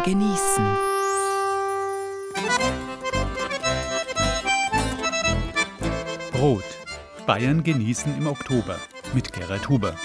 genießen. Brot. Bayern genießen im Oktober mit Gerhard Huber.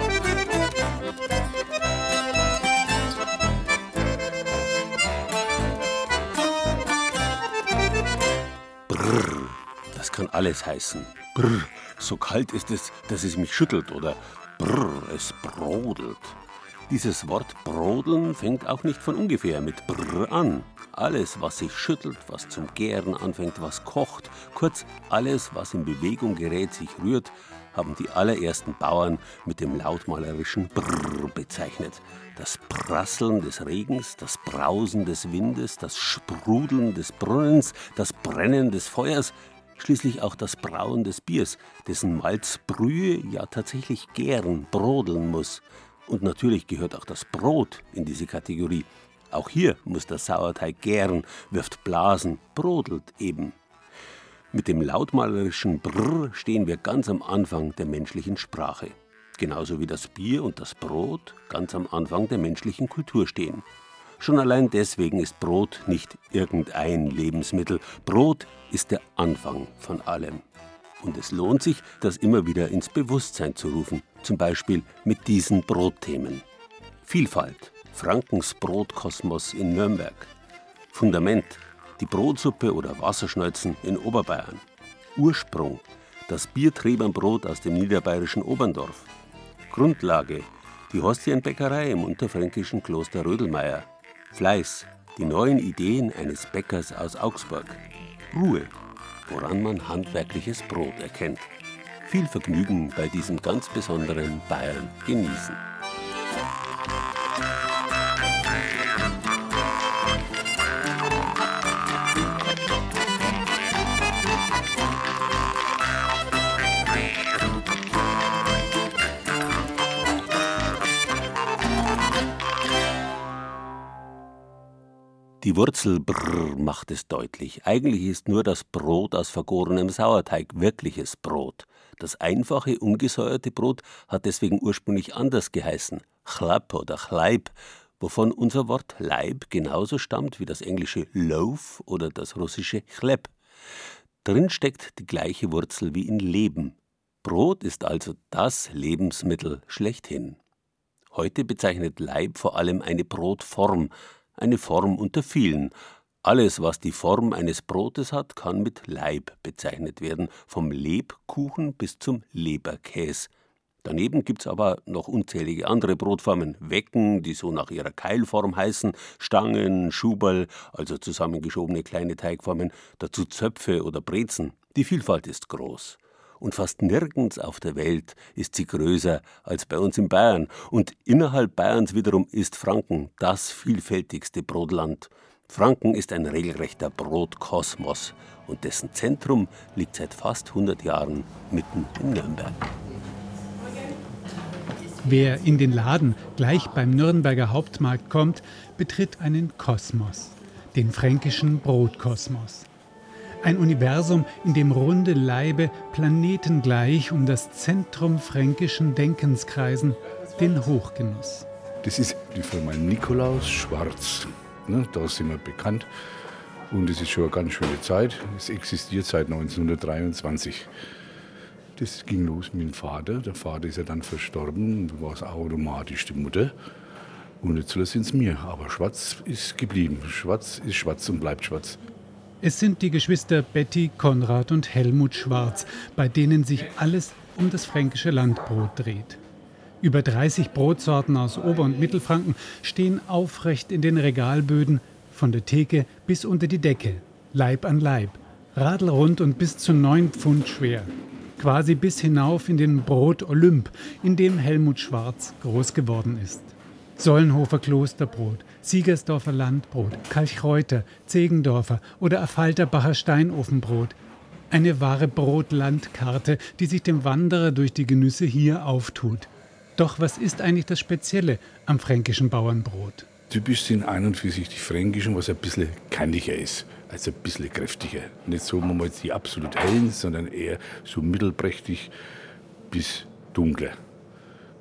Brrr, das kann alles heißen. Brrr, so kalt ist es, dass es mich schüttelt. Oder brrr, es brodelt. Dieses Wort brodeln fängt auch nicht von ungefähr mit brrr an. Alles, was sich schüttelt, was zum Gären anfängt, was kocht, kurz alles, was in Bewegung gerät, sich rührt, haben die allerersten Bauern mit dem lautmalerischen Brrr bezeichnet. Das Prasseln des Regens, das Brausen des Windes, das Sprudeln des Brunnens, das Brennen des Feuers, schließlich auch das Brauen des Biers, dessen Malzbrühe ja tatsächlich gären, brodeln muss. Und natürlich gehört auch das Brot in diese Kategorie. Auch hier muss der Sauerteig gären, wirft Blasen, brodelt eben. Mit dem lautmalerischen Brrr stehen wir ganz am Anfang der menschlichen Sprache. Genauso wie das Bier und das Brot ganz am Anfang der menschlichen Kultur stehen. Schon allein deswegen ist Brot nicht irgendein Lebensmittel. Brot ist der Anfang von allem. Und es lohnt sich, das immer wieder ins Bewusstsein zu rufen. Zum Beispiel mit diesen Brotthemen. Vielfalt, Frankens Brotkosmos in Nürnberg. Fundament, die Brotsuppe oder Wasserschneuzen in Oberbayern. Ursprung, das Biertrebernbrot aus dem niederbayerischen Oberndorf. Grundlage, die Horstienbäckerei im unterfränkischen Kloster Rödelmeier. Fleiß, die neuen Ideen eines Bäckers aus Augsburg. Ruhe, woran man handwerkliches Brot erkennt. Viel Vergnügen bei diesem ganz besonderen Bayern genießen. Die Wurzel brrr macht es deutlich. Eigentlich ist nur das Brot aus vergorenem Sauerteig wirkliches Brot. Das einfache, ungesäuerte Brot hat deswegen ursprünglich anders geheißen. Chlap oder Chleib, wovon unser Wort Leib genauso stammt wie das englische Loaf oder das russische Chleb. Drin steckt die gleiche Wurzel wie in Leben. Brot ist also das Lebensmittel schlechthin. Heute bezeichnet Leib vor allem eine Brotform, eine Form unter vielen. Alles, was die Form eines Brotes hat, kann mit Leib bezeichnet werden, vom Lebkuchen bis zum Leberkäse. Daneben gibt's aber noch unzählige andere Brotformen. Wecken, die so nach ihrer Keilform heißen, Stangen, Schuberl, also zusammengeschobene kleine Teigformen, dazu Zöpfe oder Brezen. Die Vielfalt ist groß. Und fast nirgends auf der Welt ist sie größer als bei uns in Bayern. Und innerhalb Bayerns wiederum ist Franken das vielfältigste Brotland. Franken ist ein regelrechter Brotkosmos und dessen Zentrum liegt seit fast 100 Jahren mitten in Nürnberg. Wer in den Laden gleich beim Nürnberger Hauptmarkt kommt, betritt einen Kosmos, den fränkischen Brotkosmos. Ein Universum, in dem runde Laibe planetengleich um das Zentrum fränkischen Denkens kreisen, den Hochgenuss. Das ist die Firma Nikolaus Schwarz. Da sind wir bekannt. Und es ist schon eine ganz schöne Zeit. Es existiert seit 1923. Das ging los mit dem Vater. Der Vater ist ja dann verstorben. Da war es automatisch die Mutter. Und jetzt sind es mir. Aber schwarz ist geblieben. Schwarz ist schwarz und bleibt schwarz. Es sind die Geschwister Betty, Konrad und Helmut Schwarz, bei denen sich alles um das fränkische Landbrot dreht. Über 30 Brotsorten aus Ober- und Mittelfranken stehen aufrecht in den Regalböden, von der Theke bis unter die Decke, Leib an Leib, radelrund und bis zu 9 Pfund schwer. Quasi bis hinauf in den Brot-Olymp, in dem Helmut Schwarz groß geworden ist. Sollenhofer Klosterbrot, Siegersdorfer Landbrot, Kalchreuter, Zegendorfer oder Affalterbacher Steinofenbrot. Eine wahre Brotlandkarte, die sich dem Wanderer durch die Genüsse hier auftut. Doch was ist eigentlich das Spezielle am fränkischen Bauernbrot? Typisch sind ein und für sich die fränkischen, was ein bisschen kantiger ist, also ein bisschen kräftiger. Nicht so mal die absolut hellen, sondern eher so mittelprächtig bis dunkler.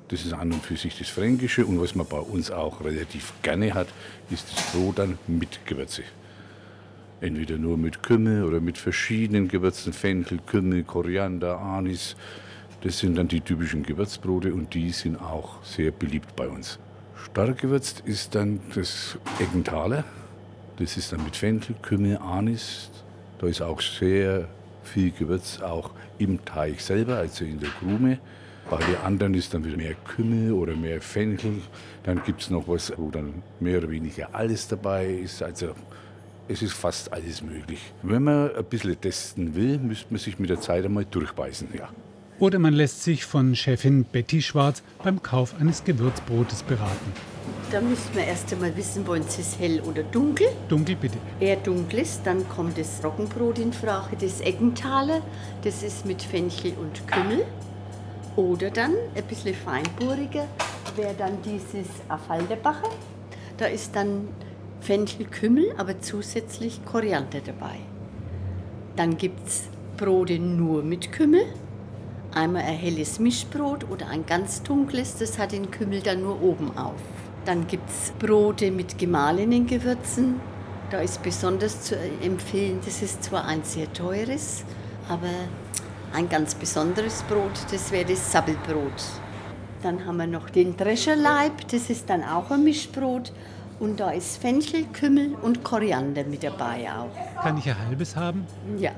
Das ist an und für sich das Fränkische. Und was man bei uns auch relativ gerne hat, ist das Brot dann mit Gewürze. Entweder nur mit Kümmel oder mit verschiedenen Gewürzen, Fenchel, Kümmel, Koriander, Anis. Das sind dann die typischen Gewürzbrote und die sind auch sehr beliebt bei uns. Stark gewürzt ist dann das Eggenthaler. Das ist dann mit Fenchel, Kümmel, Anis. Da ist auch sehr viel Gewürz auch im Teig selber, also in der Krume. Bei den anderen ist dann wieder mehr Kümmel oder mehr Fenchel. Dann gibt es noch was, wo dann mehr oder weniger alles dabei ist. Also es ist fast alles möglich. Wenn man ein bisschen testen will, müsste man sich mit der Zeit einmal durchbeißen. Ja. Oder man lässt sich von Chefin Betty Schwarz beim Kauf eines Gewürzbrotes beraten. Da müssen wir erst einmal wissen, wollen Sie es hell oder dunkel? Dunkel bitte. Eher dunkles, dann kommt das Roggenbrot in Frage, das Eggenthaler. Das ist mit Fenchel und Kümmel. Oder dann ein bisschen feinporiger wäre dann dieses Affalderbacher. Da ist dann Fenchel, Kümmel, aber zusätzlich Koriander dabei. Dann gibt es Brote nur mit Kümmel. Einmal ein helles Mischbrot oder ein ganz dunkles, das hat den Kümmel dann nur oben auf. Dann gibt es Brote mit gemahlenen Gewürzen. Da ist besonders zu empfehlen, das ist zwar ein sehr teures, aber ein ganz besonderes Brot, das wäre das Sabbelbrot. Dann haben wir noch den Drescherleib, das ist dann auch ein Mischbrot. Und da ist Fenchel, Kümmel und Koriander mit dabei auch. Kann ich ein halbes haben? Ja,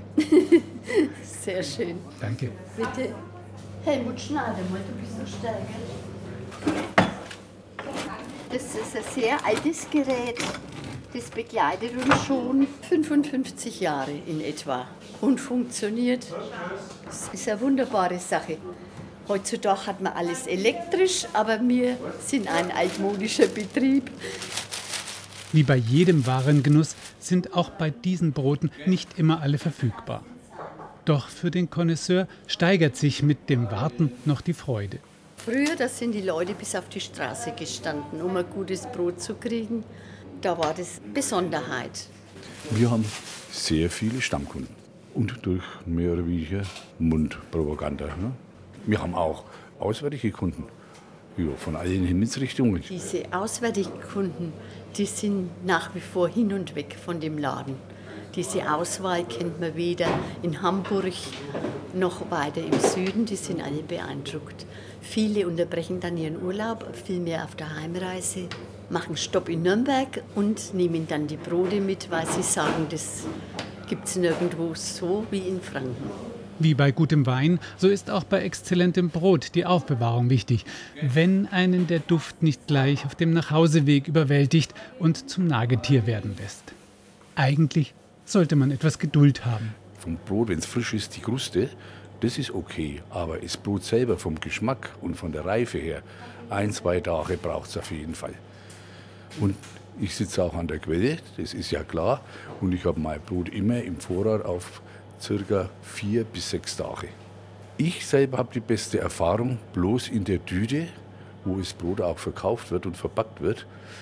sehr schön. Danke. Bitte. Helmut, schneide mal, du bist so stärker. Das ist ein sehr altes Gerät. Das begleitet uns schon 55 Jahre in etwa und funktioniert. Das ist eine wunderbare Sache. Heutzutage hat man alles elektrisch, aber wir sind ein altmodischer Betrieb. Wie bei jedem Warengenuss sind auch bei diesen Broten nicht immer alle verfügbar. Doch für den Connoisseur steigert sich mit dem Warten noch die Freude. Früher, da sind die Leute bis auf die Straße gestanden, um ein gutes Brot zu kriegen. Da war das Besonderheit. Wir haben sehr viele Stammkunden und durch mehr oder weniger Mundpropaganda. Ne? Wir haben auch auswärtige Kunden, ja, von allen Himmelsrichtungen. Diese auswärtigen Kunden, die sind nach wie vor hin und weg von dem Laden. Diese Auswahl kennt man weder in Hamburg noch weiter im Süden, die sind alle beeindruckt. Viele unterbrechen dann ihren Urlaub, vielmehr auf der Heimreise, machen Stopp in Nürnberg und nehmen dann die Brote mit, weil sie sagen, das gibt es nirgendwo so wie in Franken. Wie bei gutem Wein, so ist auch bei exzellentem Brot die Aufbewahrung wichtig, wenn einen der Duft nicht gleich auf dem Nachhauseweg überwältigt und zum Nagetier werden lässt. Eigentlich sollte man etwas Geduld haben. Vom Brot, wenn es frisch ist, die Kruste, das ist okay. Aber das Brot selber vom Geschmack und von der Reife her, 1-2 Tage braucht es auf jeden Fall. Und ich sitze auch an der Quelle, das ist ja klar. Und ich habe mein Brot immer im Vorrat auf ca. 4 bis 6 Tage. Ich selber habe die beste Erfahrung bloß in der Tüte, wo das Brot auch verkauft wird und verpackt wird.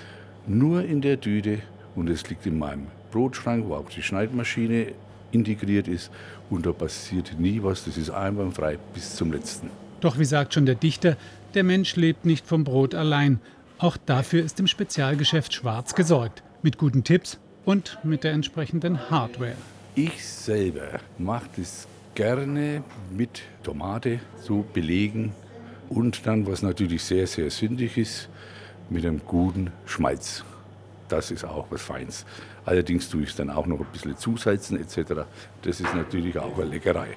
Nur in der Tüte und es liegt in meinem Brotschrank, wo auch die Schneidmaschine integriert ist. Und da passiert nie was, das ist einwandfrei bis zum Letzten. Doch wie sagt schon der Dichter, der Mensch lebt nicht vom Brot allein. Auch dafür ist im Spezialgeschäft Schwarz gesorgt. Mit guten Tipps und mit der entsprechenden Hardware. Ich selber mache das gerne mit Tomate so belegen und dann, was natürlich sehr, sehr sündig ist, mit einem guten Schmalz. Das ist auch was Feins. Allerdings tue ich es dann auch noch ein bisschen zusalzen etc. Das ist natürlich auch eine Leckerei.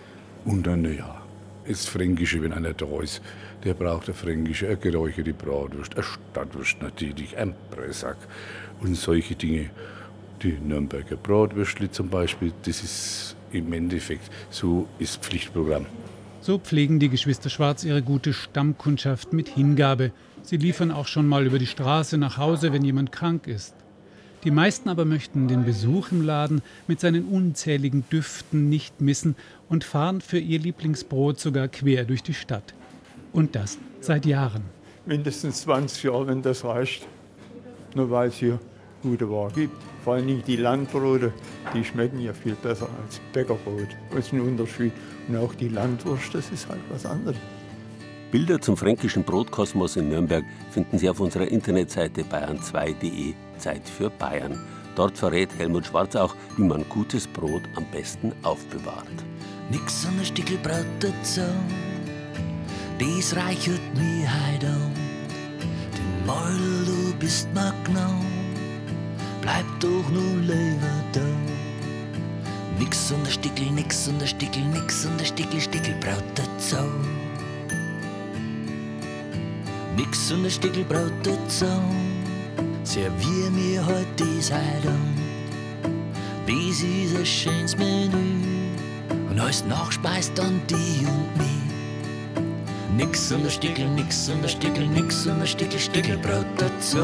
Und dann, ja, das Fränkische, wenn einer da ist, der braucht eine fränkische, eine geräucherte Bratwurst, eine Stadtwurst natürlich, ein Pressack und solche Dinge. Die Nürnberger Bratwürstli zum Beispiel, das ist im Endeffekt so ist Pflichtprogramm. So pflegen die Geschwister Schwarz ihre gute Stammkundschaft mit Hingabe. Sie liefern auch schon mal über die Straße nach Hause, wenn jemand krank ist. Die meisten aber möchten den Besuch im Laden mit seinen unzähligen Düften nicht missen und fahren für ihr Lieblingsbrot sogar quer durch die Stadt. Und das seit Jahren. Mindestens 20 Jahre, wenn das reicht. Nur weil es hier gute Ware gibt. Vor allem die Landbrote, die schmecken ja viel besser als Bäckerbrot. Das ist ein Unterschied. Und auch die Landwurst, das ist halt was anderes. Bilder zum fränkischen Brotkosmos in Nürnberg finden Sie auf unserer Internetseite bayern2.de Zeit für Bayern. Dort verrät Helmut Schwarz auch, wie man gutes Brot am besten aufbewahrt. Nix an der Stickelbrot dazu, das reichert mich heut an. Den Mäuel, du bist mir genommen, bleib doch nur lieber da. Nix an der Stickel, nix an der Stickel, nix an der Stickel, Stickelbrot dazu. Nix an der Stickelbrot dazu, servier mir heut das heut an. Das ist ein schönes Menü. Und als Nachspeis dann die und mich. Nix an der Stickel, nix an der Stickel, nix an der Stickel, Stickelbrot dazu.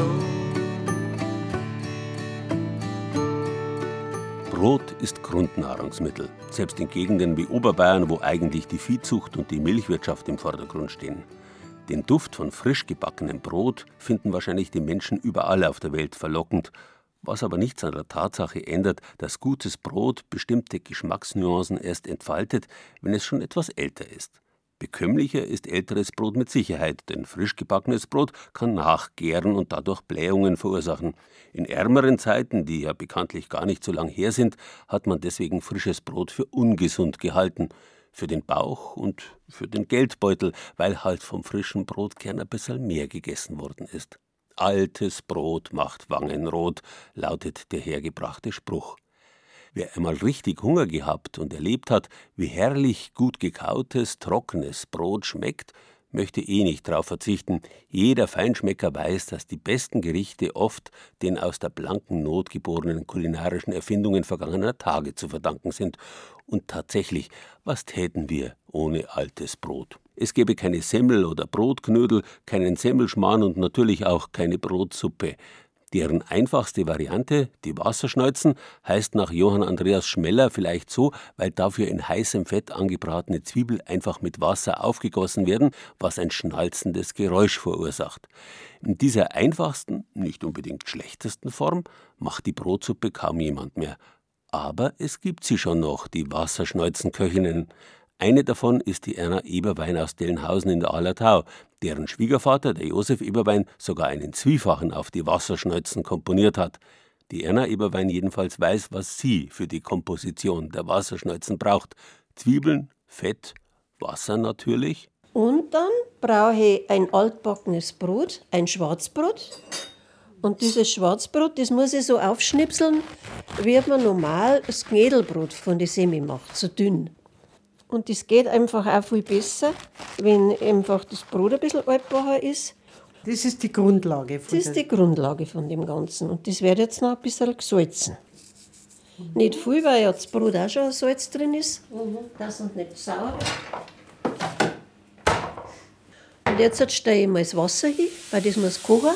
Brot ist Grundnahrungsmittel, selbst in Gegenden wie Oberbayern, wo eigentlich die Viehzucht und die Milchwirtschaft im Vordergrund stehen. Den Duft von frisch gebackenem Brot finden wahrscheinlich die Menschen überall auf der Welt verlockend, was aber nichts an der Tatsache ändert, dass gutes Brot bestimmte Geschmacksnuancen erst entfaltet, wenn es schon etwas älter ist. Bekömmlicher ist älteres Brot mit Sicherheit, denn frisch gebackenes Brot kann nachgären und dadurch Blähungen verursachen. In ärmeren Zeiten, die ja bekanntlich gar nicht so lang her sind, hat man deswegen frisches Brot für ungesund gehalten. Für den Bauch und für den Geldbeutel, weil halt vom frischen Brot gern ein bisschen mehr gegessen worden ist. Altes Brot macht Wangen rot, lautet der hergebrachte Spruch. Wer einmal richtig Hunger gehabt und erlebt hat, wie herrlich gut gekautes, trockenes Brot schmeckt, möchte nicht darauf verzichten. Jeder Feinschmecker weiß, dass die besten Gerichte oft den aus der blanken Not geborenen kulinarischen Erfindungen vergangener Tage zu verdanken sind. Und tatsächlich, was täten wir ohne altes Brot? Es gäbe keine Semmel oder Brotknödel, keinen Semmelschmarrn und natürlich auch keine Brotsuppe. Deren einfachste Variante, die Wasserschneuzen, heißt nach Johann Andreas Schmeller vielleicht so, weil dafür in heißem Fett angebratene Zwiebel einfach mit Wasser aufgegossen werden, was ein schnalzendes Geräusch verursacht. In dieser einfachsten, nicht unbedingt schlechtesten Form macht die Brotsuppe kaum jemand mehr. Aber es gibt sie schon noch, die Wasserschneuzenköchinnen. Eine davon ist die Erna Eberwein aus Dellenhausen in der Hallertau, deren Schwiegervater, der Josef Eberwein, sogar einen Zwiefachen auf die Wasserschneuzen komponiert hat. Die Erna Eberwein jedenfalls weiß, was sie für die Komposition der Wasserschneuzen braucht. Zwiebeln, Fett, Wasser natürlich. Und dann brauche ich ein altbackenes Brot, ein Schwarzbrot. Und dieses Schwarzbrot, das muss ich so aufschnipseln, wie man normal das Knädelbrot von der Semi macht, so dünn. Und das geht einfach auch viel besser, wenn einfach das Brot ein bisschen altbacher ist. Das ist die Grundlage von Das ist die Grundlage von dem Ganzen. Und das wird jetzt noch ein bisschen gesalzen. Nicht viel, weil ja das Brot auch schon Salz drin ist. Das und nicht sauer. Und jetzt stelle ich mal das Wasser hin, weil das muss kochen.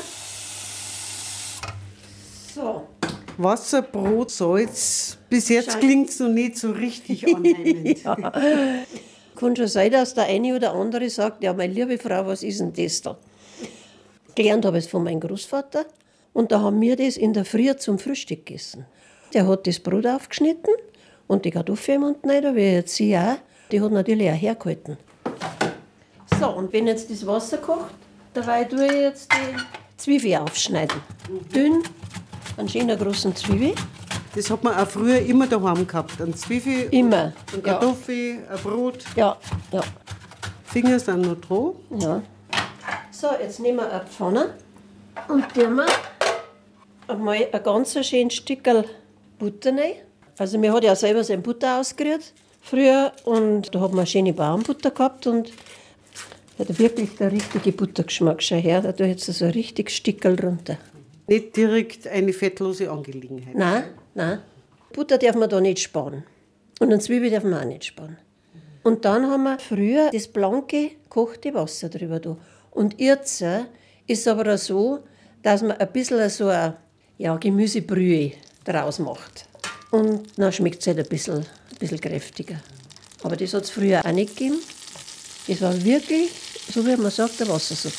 So. Wasser, Brot, Salz. Bis jetzt klingt es noch nicht so richtig anheimend. Ja. Kann schon sein, dass der eine oder andere sagt, ja, meine liebe Frau, was ist denn das da? Gelernt habe ich es von meinem Großvater. Und da haben wir das in der Früh zum Frühstück gegessen. Der hat das Brot aufgeschnitten und die Kartoffeln im Mund rein, wie jetzt sie auch. Die hat natürlich auch hergehalten. So, und wenn jetzt das Wasser kocht, dabei tue ich jetzt die Zwiebel aufschneiden. Dünn, einen schönen großen Zwiebel. Das hat man auch früher immer daheim gehabt. Eine Zwiebel, Immer. eine Kartoffel, ein Brot. Ja, ja. Finger sind noch dran. Ja. So, jetzt nehmen wir eine Pfanne und tun wir einmal ein ganz schönes Stückchen Butter rein. Also wir hatten ja selber seine Butter ausgerührt früher und da hat man eine schöne Bauernbutter gehabt und hat wirklich der richtige Buttergeschmack schon her. Da tue ich jetzt so ein richtiges Stückchen runter. Nicht direkt eine fettlose Angelegenheit. Nein. Butter darf man da nicht sparen. Und eine Zwiebel darf man auch nicht sparen. Und dann haben wir früher das blanke, gekochte Wasser drüber da. Und jetzt ist es aber auch so, dass man ein bisschen so eine Gemüsebrühe draus macht. Und dann schmeckt es halt ein bisschen kräftiger. Aber das hat es früher auch nicht gegeben. Das war wirklich, so wie man sagt, eine Wassersuppe.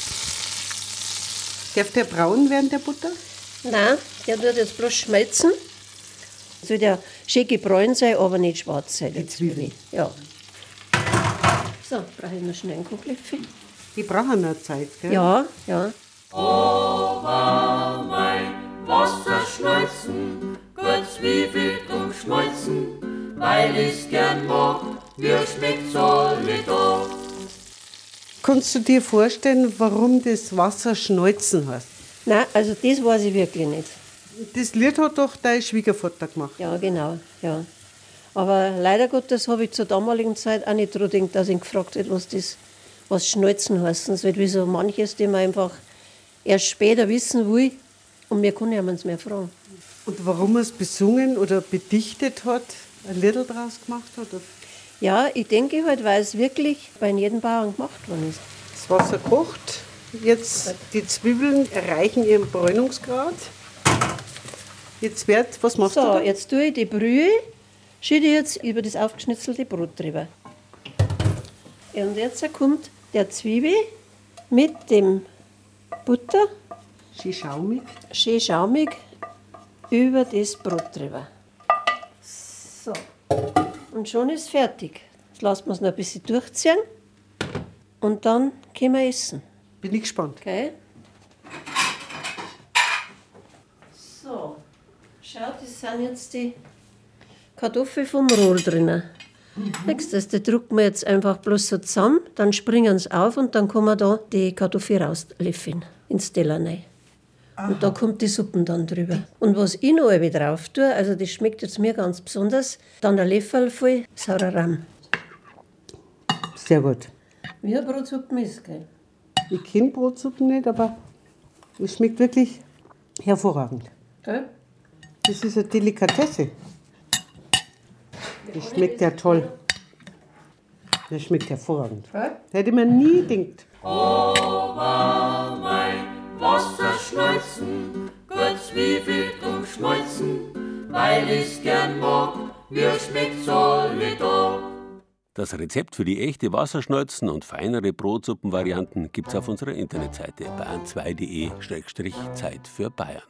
Darf der braun werden, der Butter? Nein, der tut jetzt bloß schmelzen. Soll der schön gebräunt sein, aber nicht schwarz sein. Die Zwiebel. Ja. So, brauche ich noch schnell einen Kochlöffel. Die brauchen noch Zeit, gell? Ja, ja. Wasser schnalzen, gut zwiefelt und schmalzen, weil ich's gern mag, mir schmeckt's alle da. Kannst du dir vorstellen, warum das Wasser schnalzen heißt? Nein, also das weiß ich wirklich nicht. Das Lied hat doch dein Schwiegervater gemacht. Ja, genau, ja. Aber leider Gottes habe ich zur damaligen Zeit auch nicht daran gedacht, dass ich ihn gefragt hätte, was Schnalzen heißt. Das wird wie so manches, das man einfach erst später wissen will. Und wir können ja uns mehr fragen. Und warum er es besungen oder bedichtet hat, ein Lied draus gemacht hat? Ja, ich denke halt, weil es wirklich bei jedem Bauern gemacht worden ist. Das Wasser kocht. Jetzt die Zwiebeln erreichen ihren Bräunungsgrad. Was machst du So, da? jetzt tue ich die Brühe, schütte jetzt über das aufgeschnitzelte Brot drüber. Und jetzt kommt der Zwiebel mit dem Butter, schön schaumig, über das Brot drüber. So, und schon ist fertig. Jetzt lassen wir es noch ein bisschen durchziehen und dann können wir essen. Bin ich gespannt. Okay. So, schaut, das sind jetzt die Kartoffeln vom Rohr drinnen. Nächstes, die drucken wir jetzt einfach bloß so zusammen, dann springen sie auf und dann kann man da die Kartoffel rauslöffeln ins Teller rein. Und da kommt die Suppe dann drüber. Und was ich noch wieder drauf tue, also das schmeckt jetzt mir ganz besonders, dann ein Löffel voll saurer Rahm. Sehr gut. Wie eine Brotsuppe ist, gell? Ich kenne Brotsuppen nicht, aber es schmeckt wirklich hervorragend. Gell? Das ist eine Delikatesse. Das schmeckt ja toll. Das schmeckt hervorragend. Gell? Hätte man nie gedacht. Wasser schnalzen, gut zwiefelt und schmalzen, weil ich's gern mag, mir schmeckt's alle da. Das Rezept für die echte Wasserschnalzen und feinere Brotsuppenvarianten gibt's auf unserer Internetseite bayern2.de/Zeit für Bayern.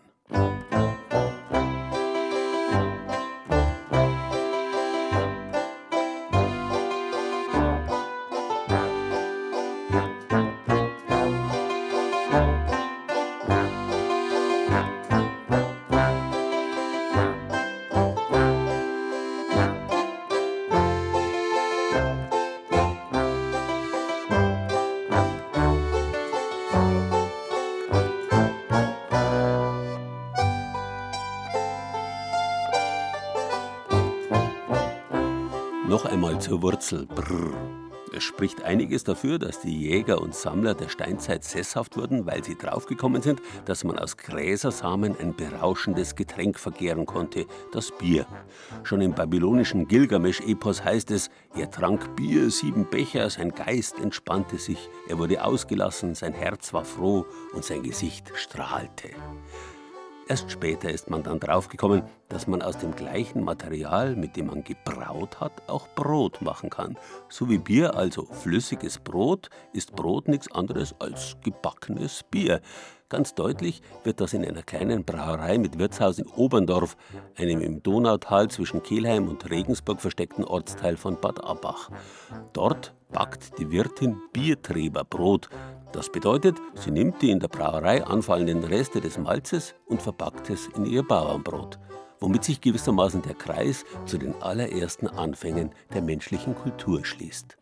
Noch einmal zur Wurzel. Brrr. Es spricht einiges dafür, dass die Jäger und Sammler der Steinzeit sesshaft wurden, weil sie draufgekommen sind, dass man aus Gräsersamen ein berauschendes Getränk vergären konnte, das Bier. Schon im babylonischen Gilgamesch-Epos heißt es, er trank Bier 7 Becher, sein Geist entspannte sich, er wurde ausgelassen, sein Herz war froh und sein Gesicht strahlte. Erst später ist man dann draufgekommen, dass man aus dem gleichen Material, mit dem man gebraut hat, auch Brot machen kann. So wie Bier, also flüssiges Brot, ist Brot nichts anderes als gebackenes Bier. Ganz deutlich wird das in einer kleinen Brauerei mit Wirtshaus in Oberndorf, einem im Donautal zwischen Kelheim und Regensburg versteckten Ortsteil von Bad Abbach. Dort backt die Wirtin Biertreberbrot. Das bedeutet, sie nimmt die in der Brauerei anfallenden Reste des Malzes und verpackt es in ihr Bauernbrot, womit sich gewissermaßen der Kreis zu den allerersten Anfängen der menschlichen Kultur schließt.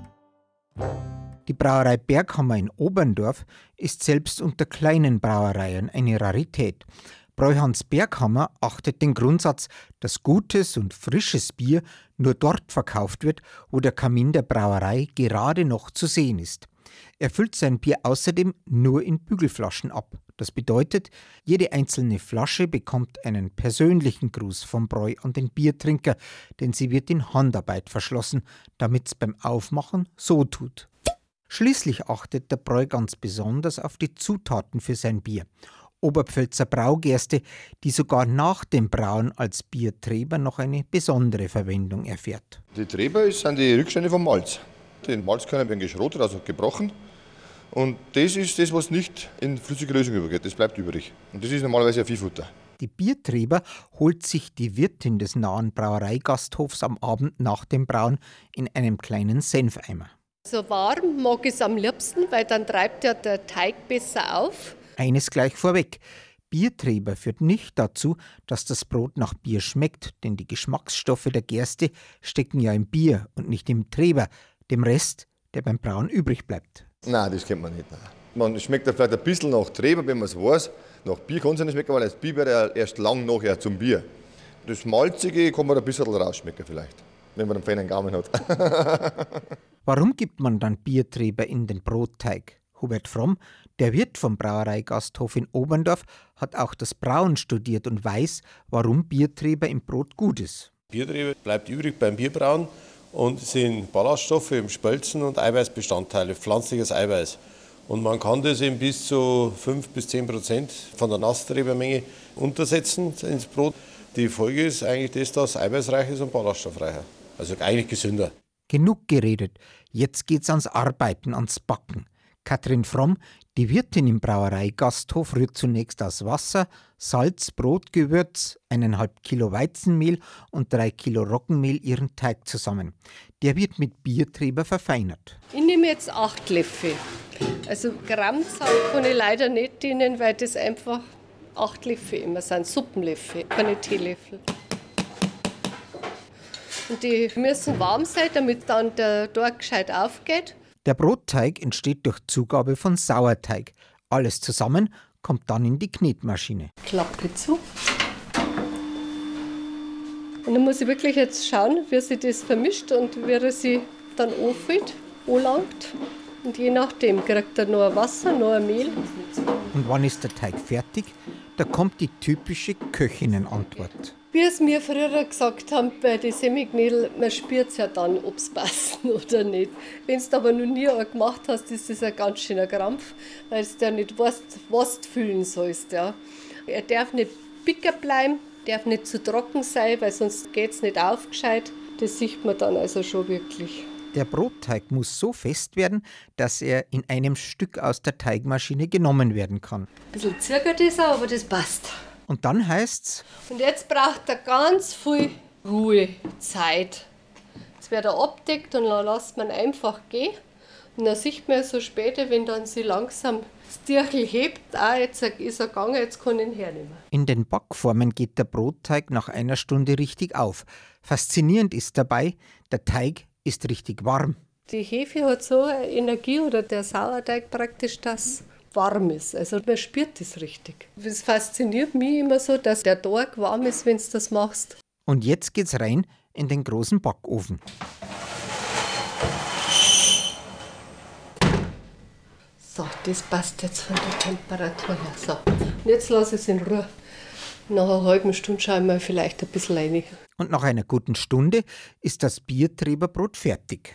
Die Brauerei Berghammer in Oberndorf ist selbst unter kleinen Brauereien eine Rarität. Bräuhans Berghammer achtet den Grundsatz, dass gutes und frisches Bier nur dort verkauft wird, wo der Kamin der Brauerei gerade noch zu sehen ist. Er füllt sein Bier außerdem nur in Bügelflaschen ab. Das bedeutet, jede einzelne Flasche bekommt einen persönlichen Gruß vom Bräu an den Biertrinker, denn sie wird in Handarbeit verschlossen, damit's beim Aufmachen so tut. Schließlich achtet der Bräu ganz besonders auf die Zutaten für sein Bier. Oberpfälzer Braugerste, die sogar nach dem Brauen als Biertreber noch eine besondere Verwendung erfährt. Die Treber sind die Rückstände vom Malz. Den Malzkörner werden geschrotet, also gebrochen. Und das ist das, was nicht in flüssige Lösung übergeht. Das bleibt übrig. Und das ist normalerweise ein Viehfutter. Die Biertreber holt sich die Wirtin des nahen Brauereigasthofs am Abend nach dem Brauen in einem kleinen Senfeimer. So warm mag ich es am liebsten, weil dann treibt ja der Teig besser auf. Eines gleich vorweg. Biertreber führt nicht dazu, dass das Brot nach Bier schmeckt, denn die Geschmacksstoffe der Gerste stecken ja im Bier und nicht im Treber, dem Rest, der beim Brauen übrig bleibt. Nein, das kennt man nicht. Nein. Man schmeckt ja vielleicht ein bisschen nach Treber, wenn man es weiß. Nach Bier kann es nicht schmecken, weil das Bier wird ja erst lang nachher zum Bier. Das Malzige kann man ein bisschen rausschmecken vielleicht, wenn man einen feinen Gaumen hat. Warum gibt man dann Biertreber in den Brotteig? Hubert Fromm, der Wirt vom Brauereigasthof in Oberndorf, hat auch das Brauen studiert und weiß, warum Biertreber im Brot gut ist. Biertreber bleibt übrig beim Bierbrauen und sind Ballaststoffe im Spölzen und Eiweißbestandteile, pflanzliches Eiweiß. Und man kann das eben bis zu 5-10% von der Nasstrebermenge untersetzen ins Brot. Die Folge ist eigentlich das, dass es eiweißreich ist und ballaststoffreich. Also eigentlich gesünder. Genug geredet. Jetzt geht's ans Arbeiten, ans Backen. Katrin Fromm, die Wirtin im Brauereigasthof, rührt zunächst aus Wasser, Salz, Brotgewürz, 1,5 Kilo Weizenmehl und 3 Kilo Roggenmehl ihren Teig zusammen. Der wird mit Biertreber verfeinert. Ich nehme jetzt 8 Löffel. Also Grammzahl kann ich leider nicht dienen, weil das einfach 8 Löffel immer sind, Suppenlöffel, keine Teelöffel. Und die müssen warm sein, damit dann der Teig gescheit aufgeht. Der Brotteig entsteht durch Zugabe von Sauerteig. Alles zusammen kommt dann in die Knetmaschine. Klappe zu. Und dann muss ich wirklich jetzt schauen, wie sich das vermischt und wie er sich dann anfüllt, anlangt. Und je nachdem kriegt er noch ein Wasser, noch ein Mehl. Und wann ist der Teig fertig? Da kommt die typische Köchinnenantwort. Wie es mir früher gesagt haben bei den Semiknädel, man spürt es ja dann, ob es passt oder nicht. Wenn du es aber noch nie gemacht hast, ist das ein ganz schöner Krampf, weil du ja nicht weißt, was du füllen sollst. Ja. Er darf nicht bicker bleiben, darf nicht zu trocken sein, weil sonst geht es nicht auf gescheit. Das sieht man dann also schon wirklich. Der Brotteig muss so fest werden, dass er in einem Stück aus der Teigmaschine genommen werden kann. Ein bisschen zirkelt ist er, aber das passt. Und dann heißt's: Und jetzt braucht er ganz viel Ruhezeit. Jetzt wird er abdeckt und dann lässt man einfach gehen. Und dann sieht man so später, wenn dann sie langsam das Tierchen hebt, jetzt ist er gegangen, jetzt kann ich ihn hernehmen. In den Backformen geht der Brotteig nach einer Stunde richtig auf. Faszinierend ist dabei, der Teig ist richtig warm. Die Hefe hat so eine Energie, oder der Sauerteig praktisch, dass warm ist. Also man spürt das richtig. Es fasziniert mich immer so, dass der Teig warm ist, wenn du das machst. Und jetzt geht's rein in den großen Backofen. So, das passt jetzt von der Temperatur her. So, und jetzt lasse ich es in Ruhe. Nach einer halben Stunde schaue ich mal vielleicht ein bisschen rein. Und nach einer guten Stunde ist das Biertreberbrot fertig.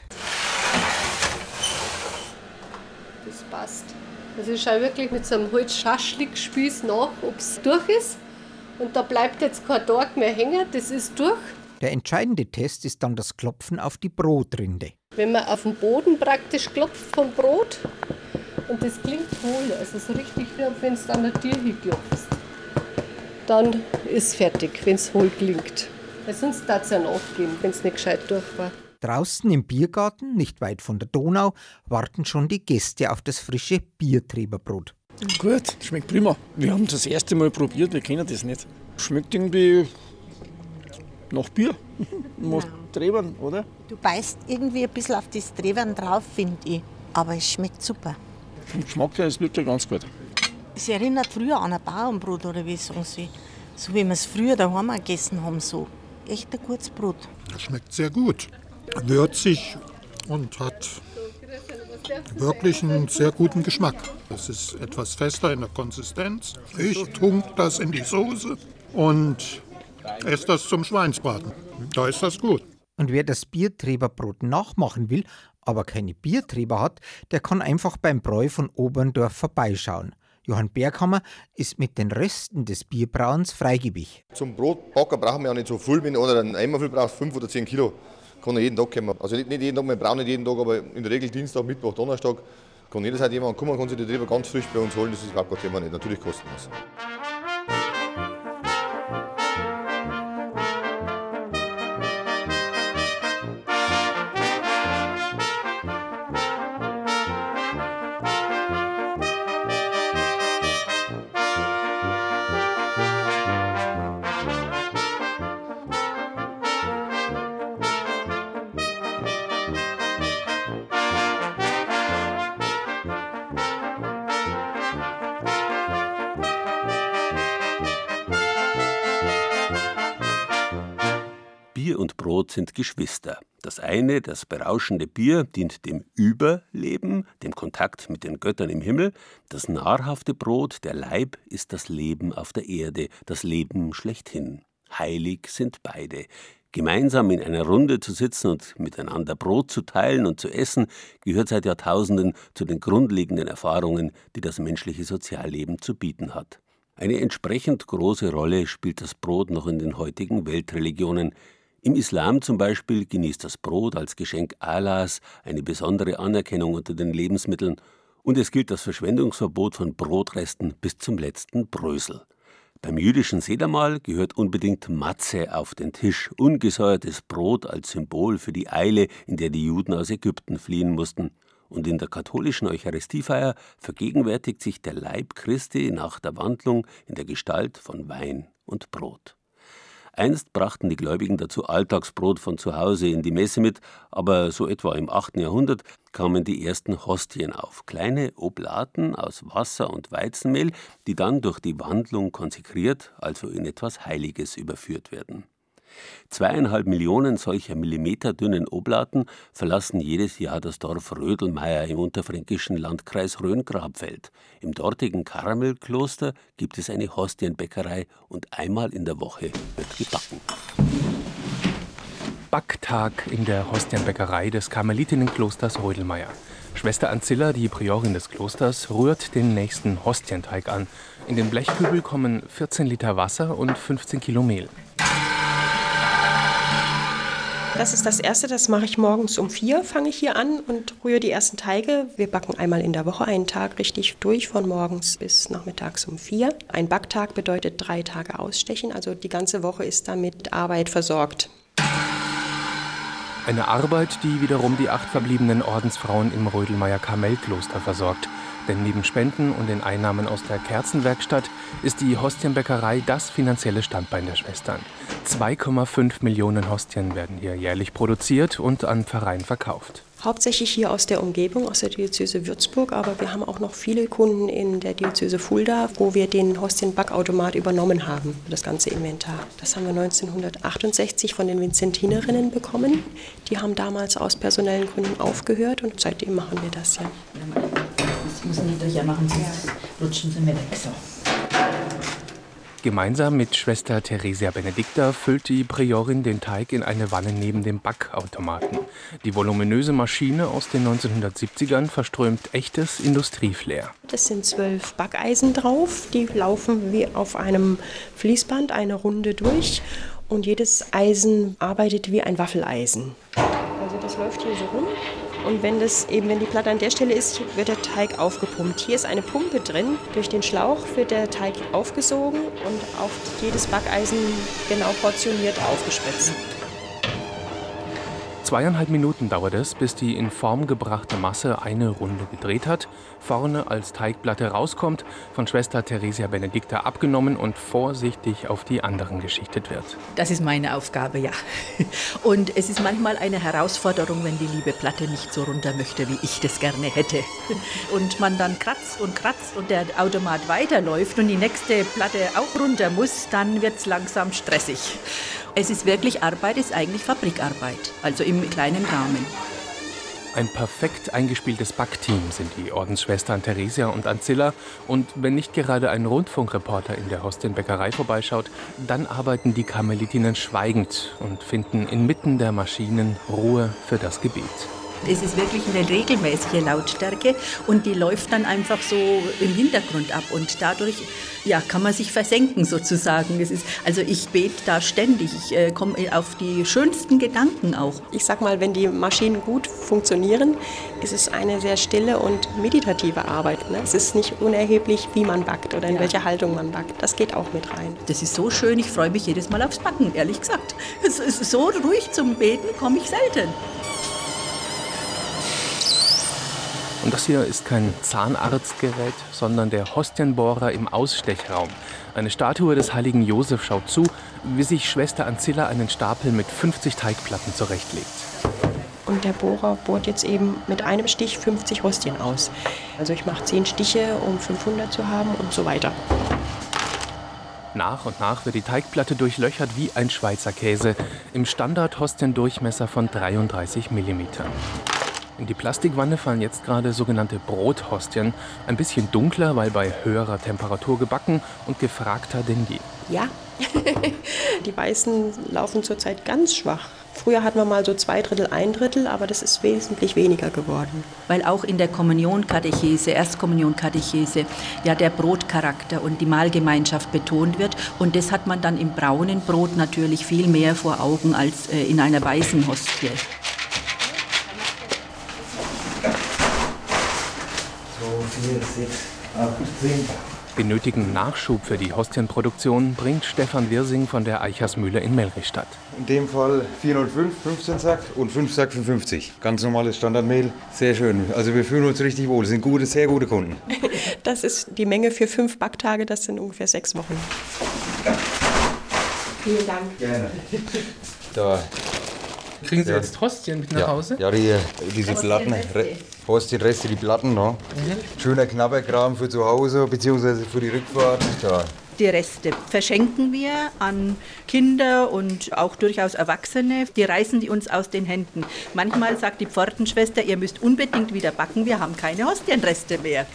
Das passt. Also ich schaue wirklich mit so einem Holzschaschlikspieß nach, ob es durch ist. Und da bleibt jetzt kein Tag mehr hängen, das ist durch. Der entscheidende Test ist dann das Klopfen auf die Brotrinde. Wenn man auf den Boden praktisch klopft vom Brot, und das klingt hohl, also so richtig wie wenn es an der Tür hinklopfst, dann ist es fertig, wenn es hohl klingt. Weil sonst darf es ja nachgehen, wenn es nicht gescheit durch war. Draußen im Biergarten, nicht weit von der Donau, warten schon die Gäste auf das frische Biertreberbrot. Gut, schmeckt prima. Wir haben das erste Mal probiert, wir kennen das nicht. Schmeckt irgendwie nach Bier. Nach Trebern, oder? Du beißt irgendwie ein bisschen auf das Trebern drauf, finde ich. Aber es schmeckt super. Vom Geschmack her ist es wirklich ganz gut. Es erinnert früher an ein Bauernbrot, oder wie sagen Sie? So wie wir es früher daheim gegessen haben, so. Echt ein gutes Brot. Das schmeckt sehr gut. Würzig und hat wirklich einen sehr guten Geschmack. Es ist etwas fester in der Konsistenz. Ich tunke das in die Soße und esse das zum Schweinsbraten. Da ist das gut. Und wer das Biertreberbrot nachmachen will, aber keine Biertreber hat, der kann einfach beim Bräu von Oberndorf vorbeischauen. Johann Berghammer ist mit den Resten des Bierbrauens Freigebig. Zum Brotbacken brauchen wir ja nicht so viel. Wenn einer einen Eimer viel braucht, 5 oder 10 Kilo, kann er jeden Tag kommen. Also nicht jeden Tag, wir brauchen nicht jeden Tag, aber in der Regel Dienstag, Mittwoch, Donnerstag kann jederzeit jemand kommen, kann sich die Treber ganz frisch bei uns holen. Das ist überhaupt kein Thema nicht, natürlich kostenlos. Bier und Brot sind Geschwister. Das eine, das berauschende Bier, dient dem Überleben, dem Kontakt mit den Göttern im Himmel. Das nahrhafte Brot, der Leib, ist das Leben auf der Erde, das Leben schlechthin. Heilig sind beide. Gemeinsam in einer Runde zu sitzen und miteinander Brot zu teilen und zu essen, gehört seit Jahrtausenden zu den grundlegenden Erfahrungen, die das menschliche Sozialleben zu bieten hat. Eine entsprechend große Rolle spielt das Brot noch in den heutigen Weltreligionen. Im Islam zum Beispiel genießt das Brot als Geschenk Allahs eine besondere Anerkennung unter den Lebensmitteln und es gilt das Verschwendungsverbot von Brotresten bis zum letzten Brösel. Beim jüdischen Sedermahl gehört unbedingt Matze auf den Tisch, ungesäuertes Brot als Symbol für die Eile, in der die Juden aus Ägypten fliehen mussten. Und in der katholischen Eucharistiefeier vergegenwärtigt sich der Leib Christi nach der Wandlung in der Gestalt von Wein und Brot. Einst brachten die Gläubigen dazu Alltagsbrot von zu Hause in die Messe mit, aber so etwa im 8. Jahrhundert kamen die ersten Hostien auf, kleine Oblaten aus Wasser und Weizenmehl, die dann durch die Wandlung konsekriert, also in etwas Heiliges überführt werden. 2,5 Millionen solcher millimeterdünnen Oblaten verlassen jedes Jahr das Dorf Rödelmeier im unterfränkischen Landkreis Rhön-Grabfeld. Im dortigen Karmelkloster gibt es eine Hostienbäckerei und einmal in der Woche wird gebacken. Backtag in der Hostienbäckerei des Karmelitinnenklosters Rödelmeier. Schwester Ancilla, die Priorin des Klosters, rührt den nächsten Hostienteig an. In den Blechkübel kommen 14 Liter Wasser und 15 Kilo Mehl. Das ist das Erste, das mache ich morgens um 4, fange ich hier an und rühre die ersten Teige. Wir backen einmal in der Woche einen Tag richtig durch, von morgens bis nachmittags um 4. Ein Backtag bedeutet 3 Tage ausstechen, also die ganze Woche ist damit Arbeit versorgt. Eine Arbeit, die wiederum die 8 verbliebenen Ordensfrauen im Rödelmeier Karmelkloster versorgt. Denn neben Spenden und den Einnahmen aus der Kerzenwerkstatt ist die Hostienbäckerei das finanzielle Standbein der Schwestern. 2,5 Millionen Hostien werden hier jährlich produziert und an Pfarreien verkauft. Hauptsächlich hier aus der Umgebung, aus der Diözese Würzburg, aber wir haben auch noch viele Kunden in der Diözese Fulda, wo wir den Hostienbackautomat übernommen haben, das ganze Inventar. Das haben wir 1968 von den Vinzentinerinnen bekommen. Die haben damals aus personellen Gründen aufgehört und seitdem machen wir das ja. Das müssen die durch machen, sonst rutschen sie mir weg. So. Gemeinsam mit Schwester Theresia Benedicta füllt die Priorin den Teig in eine Wanne neben dem Backautomaten. Die voluminöse Maschine aus den 1970ern verströmt echtes Industrieflair. Das sind 12 Backeisen drauf, die laufen wie auf einem Fließband eine Runde durch und jedes Eisen arbeitet wie ein Waffeleisen. Also das läuft hier so rum. Und wenn die Platte an der Stelle ist, wird der Teig aufgepumpt. Hier ist eine Pumpe drin. Durch den Schlauch wird der Teig aufgesogen und auf jedes Backeisen genau portioniert aufgespritzt. 2,5 Minuten dauert es, bis die in Form gebrachte Masse eine Runde gedreht hat, vorne als Teigplatte rauskommt, von Schwester Theresia Benedicta abgenommen und vorsichtig auf die anderen geschichtet wird. Das ist meine Aufgabe, ja. Und es ist manchmal eine Herausforderung, wenn die liebe Platte nicht so runter möchte, wie ich das gerne hätte. Und man dann kratzt und der Automat weiterläuft und die nächste Platte auch runter muss, dann wird es langsam stressig. Es ist wirklich Arbeit, ist eigentlich Fabrikarbeit, also im kleinen Rahmen. Ein perfekt eingespieltes Backteam sind die Ordensschwestern Theresia und Ancilla. Und wenn nicht gerade ein Rundfunkreporter in der Hostienbäckerei vorbeischaut, dann arbeiten die Karmelitinnen schweigend und finden inmitten der Maschinen Ruhe für das Gebet. Es ist wirklich eine regelmäßige Lautstärke und die läuft dann einfach so im Hintergrund ab und dadurch kann man sich versenken sozusagen. Also ich bete da ständig, ich komme auf die schönsten Gedanken auch. Ich sag mal, wenn die Maschinen gut funktionieren, ist es eine sehr stille und meditative Arbeit. Ne? Es ist nicht unerheblich, wie man backt oder in welcher Haltung man backt. Das geht auch mit rein. Das ist so schön, ich freue mich jedes Mal aufs Backen, ehrlich gesagt. Es ist so ruhig zum Beten, komme ich selten. Und das hier ist kein Zahnarztgerät, sondern der Hostienbohrer im Ausstechraum. Eine Statue des heiligen Josef schaut zu, wie sich Schwester Ancilla einen Stapel mit 50 Teigplatten zurechtlegt. Und der Bohrer bohrt jetzt eben mit einem Stich 50 Hostien aus. Also ich mache 10 Stiche, um 500 zu haben und so weiter. Nach und nach wird die Teigplatte durchlöchert wie ein Schweizer Käse im Standard-Hostiendurchmesser von 33 mm. In die Plastikwanne fallen jetzt gerade sogenannte Brothostien, ein bisschen dunkler, weil bei höherer Temperatur gebacken und gefragter denn je. Ja, die Weißen laufen zurzeit ganz schwach. Früher hatten wir mal so 2/3, 1/3, aber das ist wesentlich weniger geworden. Weil auch in der Kommunionkatechese, Erstkommunionkatechese, ja der Brotcharakter und die Mahlgemeinschaft betont wird. Und das hat man dann im braunen Brot natürlich viel mehr vor Augen als in einer weißen Hostie. So 4, 6, 8, 10. Benötigen Nachschub für die Hostienproduktion bringt Stefan Wirsing von der Eichersmühle in Melrichstadt. In dem Fall 405, 15 Sack und 5 Sack für 50. Ganz normales Standardmehl, sehr schön. Also wir fühlen uns richtig wohl, sind gute, sehr gute Kunden. Das ist die Menge für 5 Backtage, das sind ungefähr 6 Wochen. Vielen Dank. Gerne. Da. Kriegen Sie jetzt Hostien mit nach Hause? Ja, diese Platten, Hostienreste, die Platten. No? Schöner Knabberkram für zu Hause bzw. für die Rückfahrt. Da. Die Reste verschenken wir an Kinder und auch durchaus Erwachsene. Die reißen die uns aus den Händen. Manchmal sagt die Pfortenschwester, ihr müsst unbedingt wieder backen, wir haben keine Hostienreste mehr.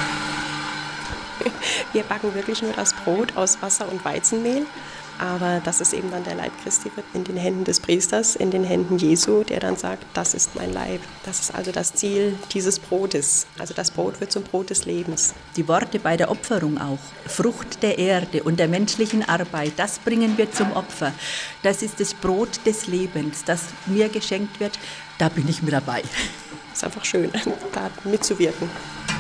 Wir backen wirklich nur das Brot aus Wasser und Weizenmehl. Aber das ist eben dann der Leib Christi, wird in den Händen des Priesters, in den Händen Jesu, der dann sagt, das ist mein Leib. Das ist also das Ziel dieses Brotes. Also das Brot wird zum Brot des Lebens. Die Worte bei der Opferung auch. Frucht der Erde und der menschlichen Arbeit, das bringen wir zum Opfer. Das ist das Brot des Lebens, das mir geschenkt wird. Da bin ich mit dabei. Es ist einfach schön, da mitzuwirken.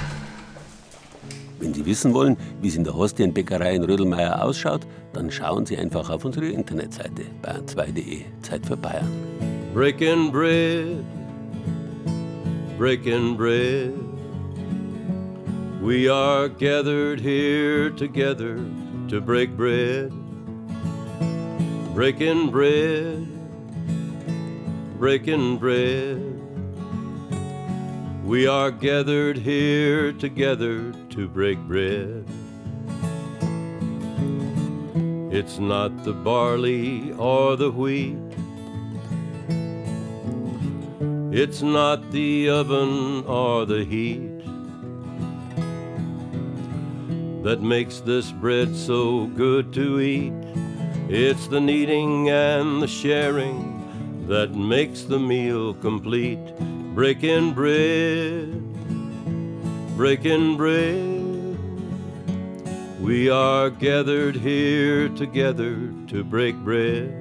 Wenn Sie wissen wollen, wie es in der Hostienbäckerei in Rödelmeier ausschaut, dann schauen Sie einfach auf unsere Internetseite bayern2.de. Zeit für Bayern. Breaking bread, breaking bread. We are gathered here together to break bread. Breaking bread, breaking bread. We are gathered here together to break bread. It's not the barley or the wheat. It's not the oven or the heat that makes this bread so good to eat. It's the kneading and the sharing that makes the meal complete. Breaking bread, breaking bread. We are gathered here together to break bread.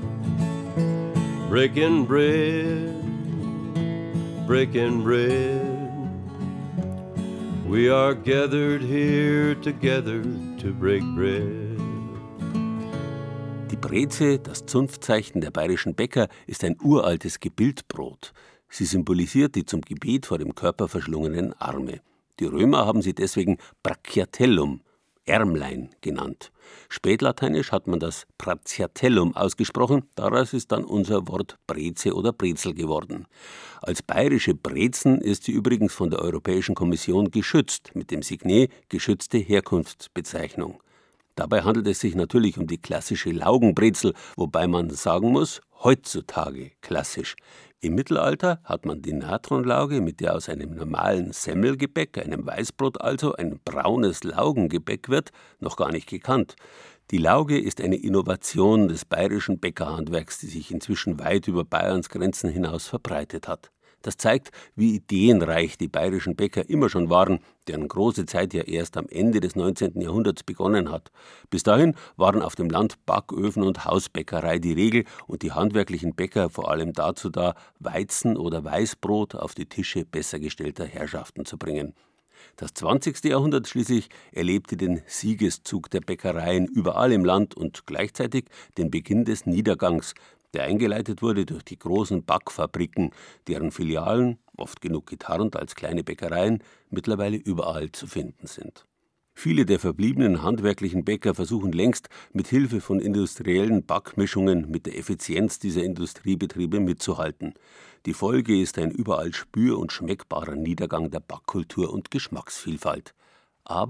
Breaking bread, breaking bread. We are gathered here together to break bread. Die Breze, das Zunftzeichen der bayerischen Bäcker, ist ein uraltes Gebildbrot. Sie symbolisiert die zum Gebet vor dem Körper verschlungenen Arme. Die Römer haben sie deswegen Brachiatellum, Ärmlein, genannt. Spätlateinisch hat man das Brachiatellum ausgesprochen, daraus ist dann unser Wort Breze oder Brezel geworden. Als bayerische Brezen ist sie übrigens von der Europäischen Kommission geschützt, mit dem Signet geschützte Herkunftsbezeichnung. Dabei handelt es sich natürlich um die klassische Laugenbrezel, wobei man sagen muss, heutzutage klassisch. Im Mittelalter hat man die Natronlauge, mit der aus einem normalen Semmelgebäck, einem Weißbrot also, ein braunes Laugengebäck wird, noch gar nicht gekannt. Die Lauge ist eine Innovation des bayerischen Bäckerhandwerks, die sich inzwischen weit über Bayerns Grenzen hinaus verbreitet hat. Das zeigt, wie ideenreich die bayerischen Bäcker immer schon waren, deren große Zeit ja erst am Ende des 19. Jahrhunderts begonnen hat. Bis dahin waren auf dem Land Backöfen und Hausbäckerei die Regel und die handwerklichen Bäcker vor allem dazu da, Weizen- oder Weißbrot auf die Tische besser gestellter Herrschaften zu bringen. Das 20. Jahrhundert schließlich erlebte den Siegeszug der Bäckereien überall im Land und gleichzeitig den Beginn des Niedergangs, der eingeleitet wurde durch die großen Backfabriken, deren Filialen, oft genug getarnt als kleine Bäckereien, mittlerweile überall zu finden sind. Viele der verbliebenen handwerklichen Bäcker versuchen längst, mit Hilfe von industriellen Backmischungen mit der Effizienz dieser Industriebetriebe mitzuhalten. Die Folge ist ein überall spür- und schmeckbarer Niedergang der Backkultur und Geschmacksvielfalt. Aber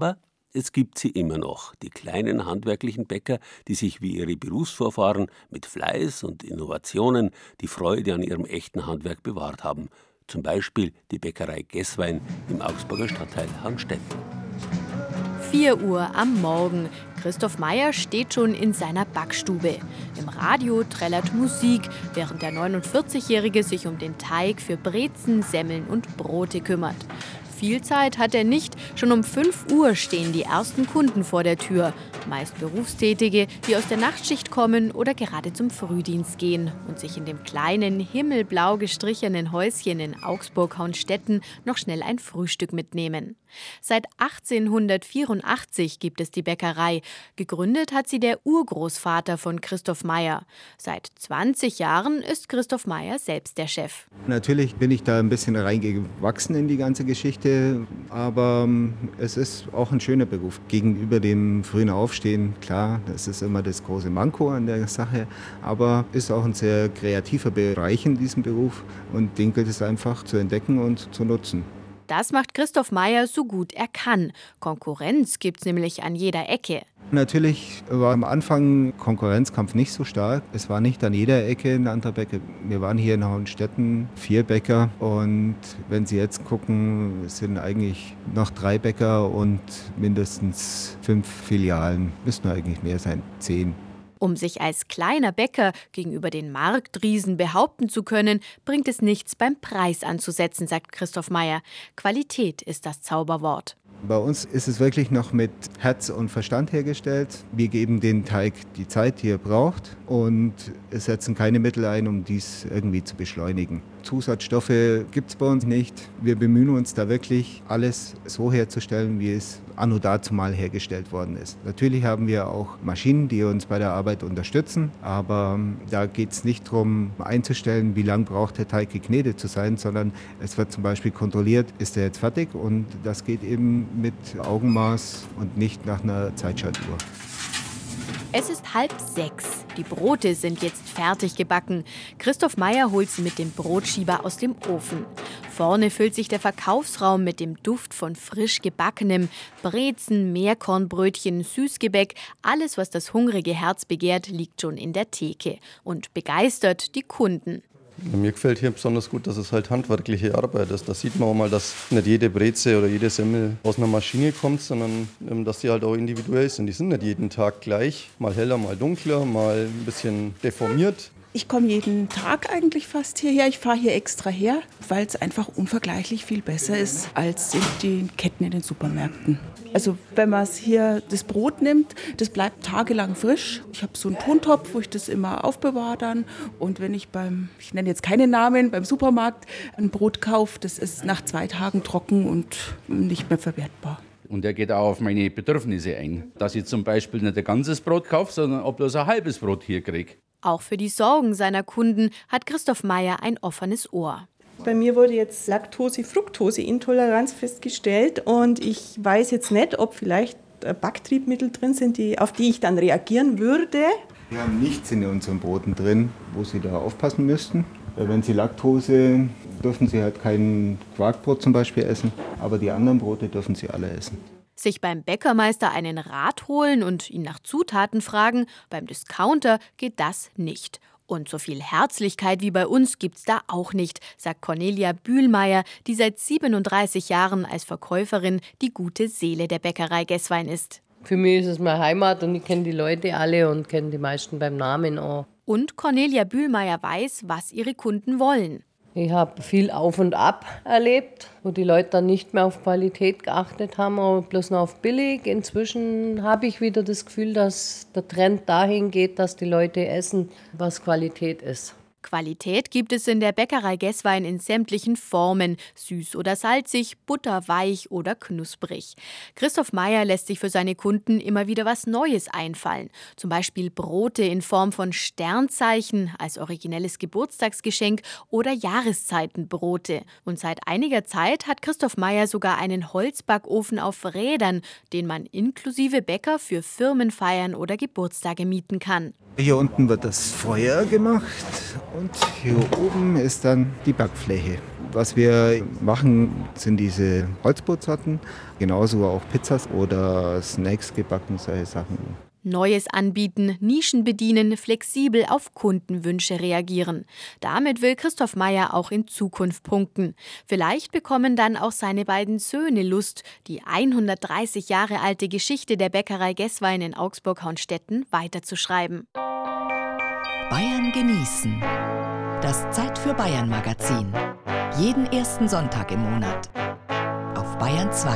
Es gibt sie immer noch, die kleinen handwerklichen Bäcker, die sich wie ihre Berufsvorfahren mit Fleiß und Innovationen die Freude an ihrem echten Handwerk bewahrt haben. Zum Beispiel die Bäckerei Gesswein im Augsburger Stadtteil Hanstetten. 4 Uhr am Morgen. Christoph Meyer steht schon in seiner Backstube. Im Radio trällert Musik, während der 49-Jährige sich um den Teig für Brezen, Semmeln und Brote kümmert. Viel Zeit hat er nicht. Schon um 5 Uhr stehen die ersten Kunden vor der Tür. Meist Berufstätige, die aus der Nachtschicht kommen oder gerade zum Frühdienst gehen und sich in dem kleinen, himmelblau gestrichenen Häuschen in Augsburg-Haunstetten noch schnell ein Frühstück mitnehmen. Seit 1884 gibt es die Bäckerei. Gegründet hat sie der Urgroßvater von Christoph Meyer. Seit 20 Jahren ist Christoph Meyer selbst der Chef. Natürlich bin ich da ein bisschen reingewachsen in die ganze Geschichte, aber es ist auch ein schöner Beruf. Gegenüber dem frühen Aufstehen, klar, das ist immer das große Manko an der Sache, aber ist auch ein sehr kreativer Bereich in diesem Beruf und den gilt es einfach zu entdecken und zu nutzen. Das macht Christoph Meyer so gut er kann. Konkurrenz gibt's nämlich an jeder Ecke. Natürlich war am Anfang Konkurrenzkampf nicht so stark. Es war nicht an jeder Ecke ein anderer Bäcker. Wir waren hier in Haunstetten 4 Bäcker und wenn Sie jetzt gucken, es sind eigentlich noch 3 Bäcker und mindestens 5 Filialen. Müssten eigentlich mehr sein, 10. Um sich als kleiner Bäcker gegenüber den Marktriesen behaupten zu können, bringt es nichts, beim Preis anzusetzen, sagt Christoph Meyer. Qualität ist das Zauberwort. Bei uns ist es wirklich noch mit Herz und Verstand hergestellt. Wir geben den Teig die Zeit, die er braucht und setzen keine Mittel ein, um dies irgendwie zu beschleunigen. Zusatzstoffe gibt es bei uns nicht. Wir bemühen uns da wirklich, alles so herzustellen, wie es anno dazumal hergestellt worden ist. Natürlich haben wir auch Maschinen, die uns bei der Arbeit unterstützen, aber da geht es nicht darum einzustellen, wie lange braucht der Teig geknetet zu sein, sondern es wird zum Beispiel kontrolliert, ist er jetzt fertig und das geht eben mit Augenmaß und nicht nach einer Zeitschaltuhr. Es ist 5:30. Die Brote sind jetzt fertig gebacken. Christoph Meyer holt sie mit dem Brotschieber aus dem Ofen. Vorne füllt sich der Verkaufsraum mit dem Duft von frisch gebackenem. Brezen, Meerkornbrötchen, Süßgebäck, alles, was das hungrige Herz begehrt, liegt schon in der Theke und begeistert die Kunden. Mir gefällt hier besonders gut, dass es halt handwerkliche Arbeit ist. Da sieht man auch mal, dass nicht jede Breze oder jede Semmel aus einer Maschine kommt, sondern dass die halt auch individuell sind. Die sind nicht jeden Tag gleich, mal heller, mal dunkler, mal ein bisschen deformiert. Ich komme jeden Tag eigentlich fast hierher. Ich fahre hier extra her, weil es einfach unvergleichlich viel besser ist als in den Ketten in den Supermärkten. Also wenn man hier das Brot nimmt, das bleibt tagelang frisch. Ich habe so einen Tontopf, wo ich das immer aufbewahre dann. Und wenn ich ich nenne jetzt keine Namen, beim Supermarkt ein Brot kaufe, das ist nach 2 Tagen trocken und nicht mehr verwertbar. Und er geht auch auf meine Bedürfnisse ein. Dass ich zum Beispiel nicht ein ganzes Brot kaufe, sondern ob bloß ein halbes Brot hier kriege. Auch für die Sorgen seiner Kunden hat Christoph Meyer ein offenes Ohr. Bei mir wurde jetzt Laktose-Fructose-Intoleranz festgestellt und ich weiß jetzt nicht, ob vielleicht Backtriebmittel drin sind, auf die ich dann reagieren würde. Wir haben nichts in unseren Broten drin, wo Sie da aufpassen müssten. Wenn Sie Laktose, dürfen Sie halt kein Quarkbrot zum Beispiel essen, aber die anderen Brote dürfen Sie alle essen. Sich beim Bäckermeister einen Rat holen und ihn nach Zutaten fragen, beim Discounter geht das nicht. Und so viel Herzlichkeit wie bei uns gibt's da auch nicht, sagt Cornelia Bühlmeier, die seit 37 Jahren als Verkäuferin die gute Seele der Bäckerei Gesswein ist. Für mich ist es meine Heimat und ich kenne die Leute alle und kenne die meisten beim Namen auch. Und Cornelia Bühlmeier weiß, was ihre Kunden wollen. Ich habe viel Auf und Ab erlebt, wo die Leute dann nicht mehr auf Qualität geachtet haben, aber bloß noch auf billig. Inzwischen habe ich wieder das Gefühl, dass der Trend dahin geht, dass die Leute essen, was Qualität ist. Qualität gibt es in der Bäckerei Gesswein in sämtlichen Formen, süß oder salzig, butterweich oder knusprig. Christoph Meyer lässt sich für seine Kunden immer wieder was Neues einfallen. Zum Beispiel Brote in Form von Sternzeichen als originelles Geburtstagsgeschenk oder Jahreszeitenbrote. Und seit einiger Zeit hat Christoph Meyer sogar einen Holzbackofen auf Rädern, den man inklusive Bäcker für Firmenfeiern oder Geburtstage mieten kann. Hier unten wird das Feuer gemacht und hier oben ist dann die Backfläche. Was wir machen, sind diese Holzbrotsorten, genauso auch Pizzas oder Snacks gebacken, solche Sachen. Neues anbieten, Nischen bedienen, flexibel auf Kundenwünsche reagieren. Damit will Christoph Meyer auch in Zukunft punkten. Vielleicht bekommen dann auch seine beiden Söhne Lust, die 130 Jahre alte Geschichte der Bäckerei Gesswein in Augsburg-Hornstetten weiterzuschreiben. Bayern genießen. Das Zeit für Bayern Magazin. Jeden ersten Sonntag im Monat. Auf Bayern 2.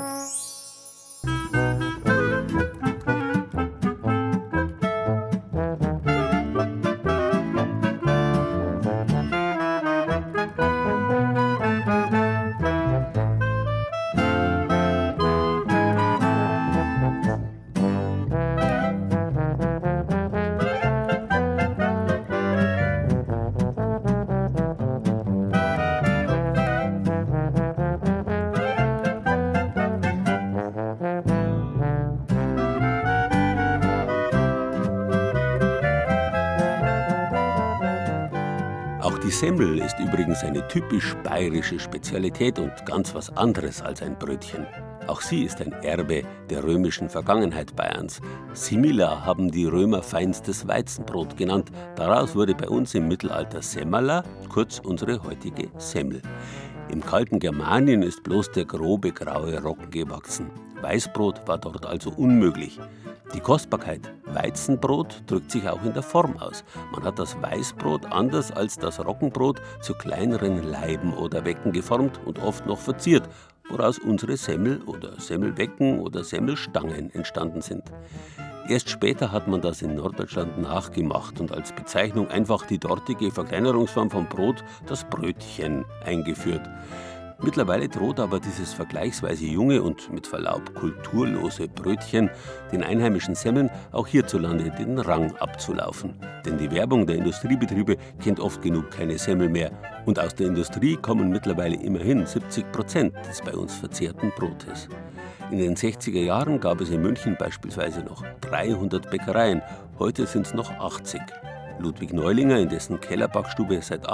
Die Semmel ist übrigens eine typisch bayerische Spezialität und ganz was anderes als ein Brötchen. Auch sie ist ein Erbe der römischen Vergangenheit Bayerns. Simila haben die Römer feinstes Weizenbrot genannt. Daraus wurde bei uns im Mittelalter Semmerla, kurz unsere heutige Semmel. Im kalten Germanien ist bloß der grobe graue Roggen gewachsen. Weißbrot war dort also unmöglich. Die Kostbarkeit Weizenbrot drückt sich auch in der Form aus. Man hat das Weißbrot anders als das Roggenbrot zu kleineren Laiben oder Wecken geformt und oft noch verziert, woraus unsere Semmel oder Semmelwecken oder Semmelstangen entstanden sind. Erst später hat man das in Norddeutschland nachgemacht und als Bezeichnung einfach die dortige Verkleinerungsform von Brot, das Brötchen, eingeführt. Mittlerweile droht aber dieses vergleichsweise junge und mit Verlaub kulturlose Brötchen den einheimischen Semmeln auch hierzulande den Rang abzulaufen. Denn die Werbung der Industriebetriebe kennt oft genug keine Semmel mehr. Und aus der Industrie kommen mittlerweile immerhin 70% des bei uns verzehrten Brotes. In den 60er Jahren gab es in München beispielsweise noch 300 Bäckereien, heute sind es noch 80. Ludwig Neulinger, in dessen Kellerbackstube seit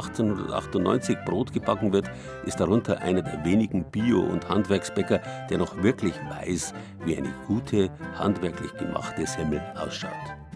1898 Brot gebacken wird, ist darunter einer der wenigen Bio- und Handwerksbäcker, der noch wirklich weiß, wie eine gute, handwerklich gemachte Semmel ausschaut.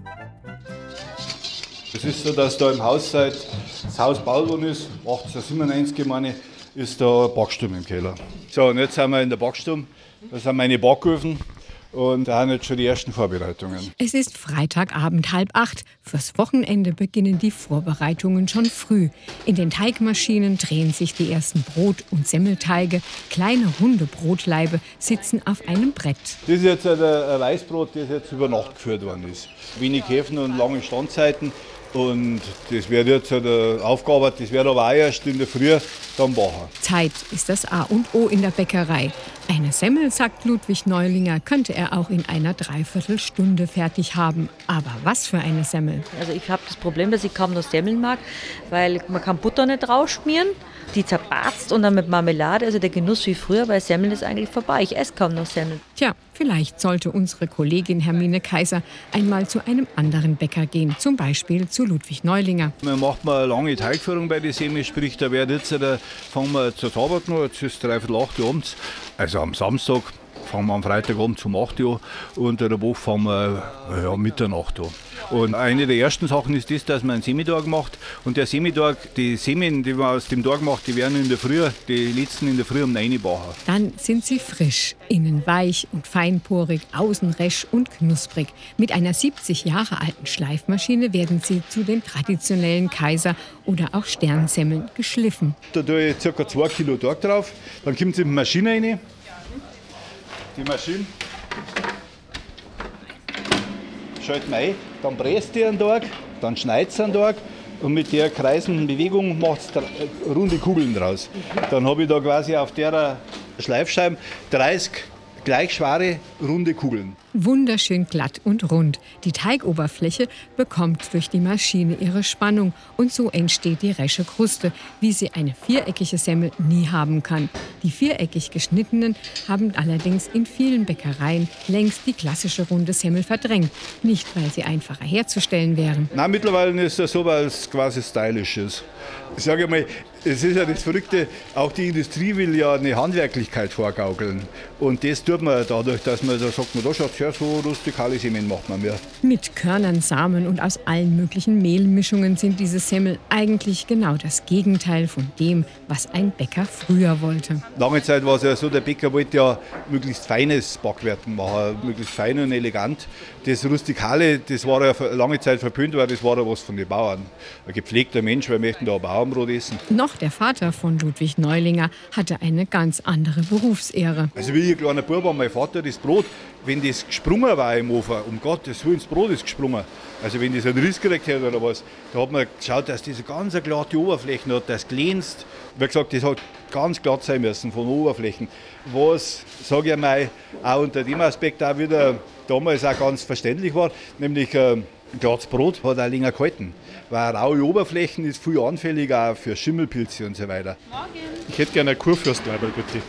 Es ist so, dass da im Haus, seit das Haus gebaut worden ist, 1897 meine ich, ist da eine Backstube im Keller. So, und jetzt sind wir in der Backstube, das sind meine Backöfen. Und da haben jetzt schon die ersten Vorbereitungen. Es ist Freitagabend 7:30. Fürs Wochenende beginnen die Vorbereitungen schon früh. In den Teigmaschinen drehen sich die ersten Brot- und Semmelteige. Kleine runde Brotleibe sitzen auf einem Brett. Das ist jetzt ein Weißbrot, das jetzt über Nacht geführt worden ist. Wenig Hefen und lange Standzeiten. Und das wird jetzt aufgearbeitet, das wird aber auch erst in der Früh dann backen. Zeit ist das A und O in der Bäckerei. Eine Semmel, sagt Ludwig Neulinger, könnte er auch in einer Dreiviertelstunde fertig haben. Aber was für eine Semmel? Also ich habe das Problem, dass ich kaum noch Semmeln mag, weil man kann Butter nicht draufschmieren. Die zerbarzt und dann mit Marmelade, also der Genuss wie früher, weil Semmeln ist eigentlich vorbei. Ich esse kaum noch Semmeln. Tja, vielleicht sollte unsere Kollegin Hermine Kaiser einmal zu einem anderen Bäcker gehen, zum Beispiel zu Ludwig Neulinger. Man macht mal eine lange Teigführung bei der Semmel, sprich, da wird jetzt, fangen wir jetzt zu arbeiten, jetzt ist 7:45 abends, also am Samstag. Fangen wir am Freitagabend um 8 Uhr und in der Woche fangen wir Mitternacht an. Und eine der ersten Sachen ist das, dass man einen Semitag macht. Und der Semitag, die Semmeln, die man aus dem Tag macht, die werden in der Früh, die letzten in der Früh um 9 Uhr backen. Dann sind sie frisch, innen weich und feinporig, außen resch und knusprig. Mit einer 70 Jahre alten Schleifmaschine werden sie zu den traditionellen Kaiser- oder auch Sternsemmeln geschliffen. Da tue ich ca. 2 Kilo Tag drauf, dann kommt es in die Maschine rein. Die Maschine schalten wir ein, dann presst die einen Tag, dann schneidet sie einen Tag und mit der kreisenden Bewegung macht es runde Kugeln draus. Dann habe ich da quasi auf der Schleifscheibe 30 gleich schwere runde Kugeln. Wunderschön glatt und rund. Die Teigoberfläche bekommt durch die Maschine ihre Spannung und so entsteht die resche Kruste, wie sie eine viereckige Semmel nie haben kann. Die viereckig geschnittenen haben allerdings in vielen Bäckereien längst die klassische runde Semmel verdrängt. Nicht, weil sie einfacher herzustellen wären. Nein, mittlerweile ist das so, weil es quasi stylisch ist. Ich sage mal, es ist ja das Verrückte, auch die Industrie will ja eine Handwerklichkeit vorgaukeln. Und das tut man dadurch, dass man da sagt, da schaut ja so rustikale Semmeln macht man mehr. Mit Körnern, Samen und aus allen möglichen Mehlmischungen sind diese Semmel eigentlich genau das Gegenteil von dem, was ein Bäcker früher wollte. Lange Zeit war es ja so, der Bäcker wollte ja möglichst feines Backwerk machen, möglichst fein und elegant. Das Rustikale, das war ja lange Zeit verpönt, weil das war ja was von den Bauern. Ein gepflegter Mensch, wir möchten da Bauernbrot essen. Noch der Vater von Ludwig Neulinger hatte eine ganz andere Berufsehre. Also wie ein kleiner Bub war mein Vater das Brot, wenn das gesprungen war im Ofen, um Gottes Willen, das Brot ist gesprungen. Also wenn das einen Riss gekriegt hat oder was, da hat man geschaut, dass das eine ganz glatte Oberfläche hat, das glänzt. Wie gesagt, das hat ganz glatt sein müssen von Oberflächen. Was, sage ich mal, auch unter dem Aspekt auch wieder damals auch ganz verständlich war, nämlich glattes Brot hat auch länger gehalten. Weil raue Oberflächen ist viel anfälliger auch für Schimmelpilze und so weiter. Ich hätte gerne ein Kurfürstleiberl, bitte.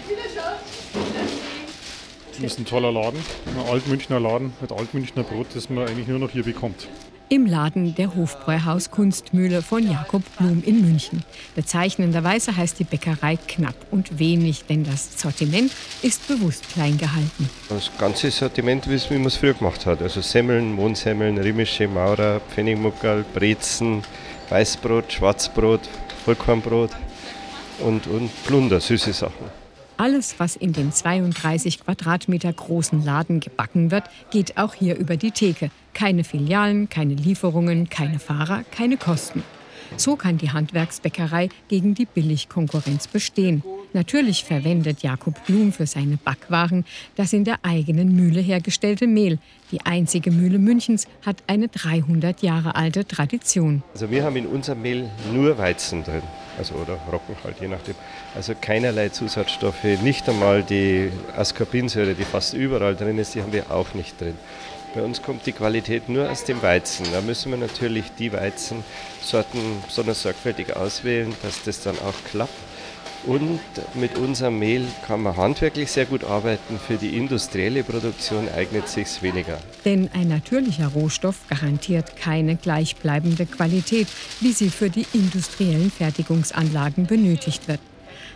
Das ist ein toller Laden, ein Altmünchner Laden mit Altmünchner Brot, das man eigentlich nur noch hier bekommt. Im Laden der Hofbräuhaus Kunstmühle von Jakob Blum in München. Bezeichnenderweise heißt die Bäckerei knapp und wenig, denn das Sortiment ist bewusst klein gehalten. Das ganze Sortiment, wie man es früher gemacht hat. Also Semmeln, Mohnsemmeln, Rimmische, Maurer, Pfennigmuckerl, Brezen, Weißbrot, Schwarzbrot, Vollkornbrot und Plunder, süße Sachen. Alles, was in dem 32 Quadratmeter großen Laden gebacken wird, geht auch hier über die Theke. Keine Filialen, keine Lieferungen, keine Fahrer, keine Kosten. So kann die Handwerksbäckerei gegen die Billigkonkurrenz bestehen. Natürlich verwendet Jakob Blum für seine Backwaren das in der eigenen Mühle hergestellte Mehl. Die einzige Mühle Münchens hat eine 300 Jahre alte Tradition. Also wir haben in unserem Mehl nur Weizen drin. Also oder Roggen halt, je nachdem. Also keinerlei Zusatzstoffe, nicht einmal die Ascorbinsäure, die fast überall drin ist, die haben wir auch nicht drin. Bei uns kommt die Qualität nur aus dem Weizen. Da müssen wir natürlich die Weizensorten besonders sorgfältig auswählen, dass das dann auch klappt. Und mit unserem Mehl kann man handwerklich sehr gut arbeiten. Für die industrielle Produktion eignet es sich weniger. Denn ein natürlicher Rohstoff garantiert keine gleichbleibende Qualität, wie sie für die industriellen Fertigungsanlagen benötigt wird.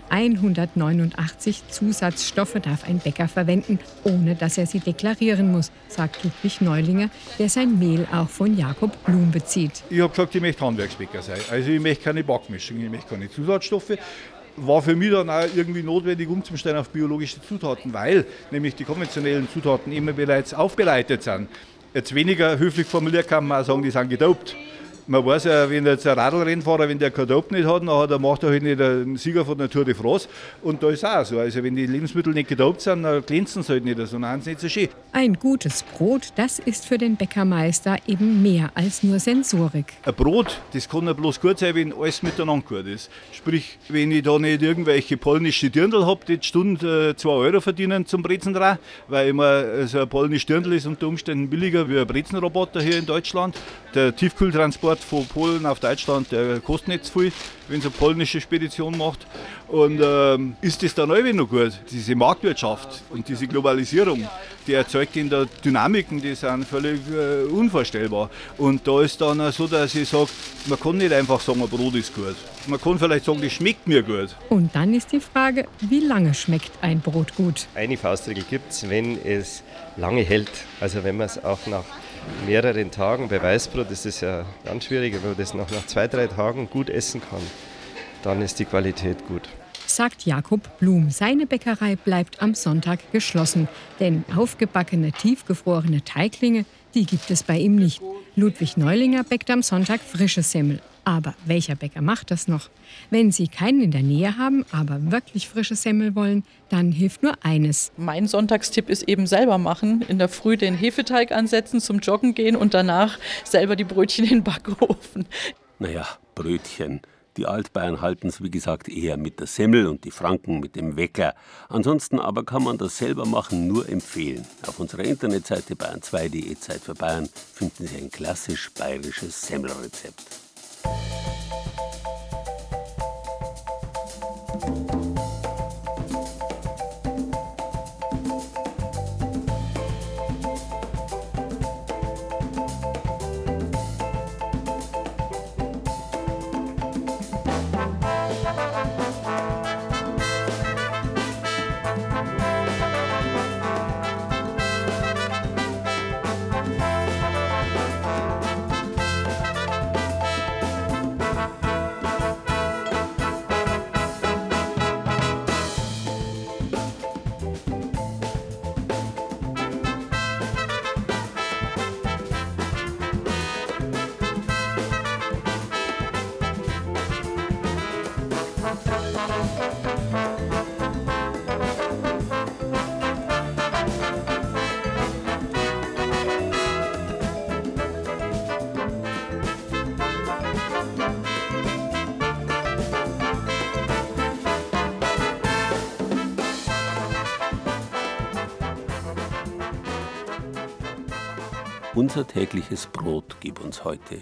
189 Zusatzstoffe darf ein Bäcker verwenden, ohne dass er sie deklarieren muss, sagt Ludwig Neulinger, der sein Mehl auch von Jakob Blum bezieht. Ich habe gesagt, ich möchte Handwerksbäcker sein. Also ich möchte keine Backmischung, ich möchte keine Zusatzstoffe. War für mich dann auch irgendwie notwendig, umzustellen auf biologische Zutaten, weil nämlich die konventionellen Zutaten immer bereits aufbereitet sind. Jetzt weniger höflich formuliert kann man auch sagen, die sind gedopt. Man weiß ja, wenn jetzt ein Radlrennfahrer, wenn der kein Dope nicht hat, dann macht er halt nicht einen Sieger von der Tour de France. Und da ist es auch so. Also wenn die Lebensmittel nicht gedopt sind, dann glänzen sie halt nicht, sondern haben sie nicht so schön. Ein gutes Brot, das ist für den Bäckermeister eben mehr als nur Sensorik. Ein Brot, das kann ja bloß gut sein, wenn alles miteinander gut ist. Sprich, wenn ich da nicht irgendwelche polnische Dirndl habe, die die Stunde 2 Euro verdienen zum Brezen dran, weil immer so ein polnisches Dirndl ist unter Umständen billiger wie ein Brezenroboter hier in Deutschland. Der Tiefkühltransport von Polen auf Deutschland, der kostet nicht zu viel, wenn es eine polnische Spedition macht. Und ist das dann auch noch gut? Diese Marktwirtschaft und diese Globalisierung, die erzeugt in der Dynamiken, die sind völlig unvorstellbar. Und da ist dann so, dass ich sage, man kann nicht einfach sagen, ein Brot ist gut. Man kann vielleicht sagen, das schmeckt mir gut. Und dann ist die Frage, wie lange schmeckt ein Brot gut? Eine Faustregel gibt es, wenn es lange hält. Also wenn man es auch nach mehreren Tagen, bei Weißbrot ist es ja ganz schwierig, wenn man das nach 2-3 Tagen gut essen kann, dann ist die Qualität gut. Sagt Jakob Blum. Seine Bäckerei bleibt am Sonntag geschlossen, denn aufgebackene, tiefgefrorene Teiglinge, die gibt es bei ihm nicht. Ludwig Neulinger bäckt am Sonntag frische Semmel. Aber welcher Bäcker macht das noch? Wenn Sie keinen in der Nähe haben, aber wirklich frische Semmel wollen, dann hilft nur eines. Mein Sonntagstipp ist eben selber machen. In der Früh den Hefeteig ansetzen, zum Joggen gehen und danach selber die Brötchen in den Backofen. Naja, Brötchen. Die Altbayern halten es, wie gesagt, eher mit der Semmel und die Franken mit dem Wecker. Ansonsten aber kann man das selber machen nur empfehlen. Auf unserer Internetseite bayern2.de Zeit für Bayern finden Sie ein klassisch bayerisches Semmelrezept. Unser tägliches Brot gib uns heute.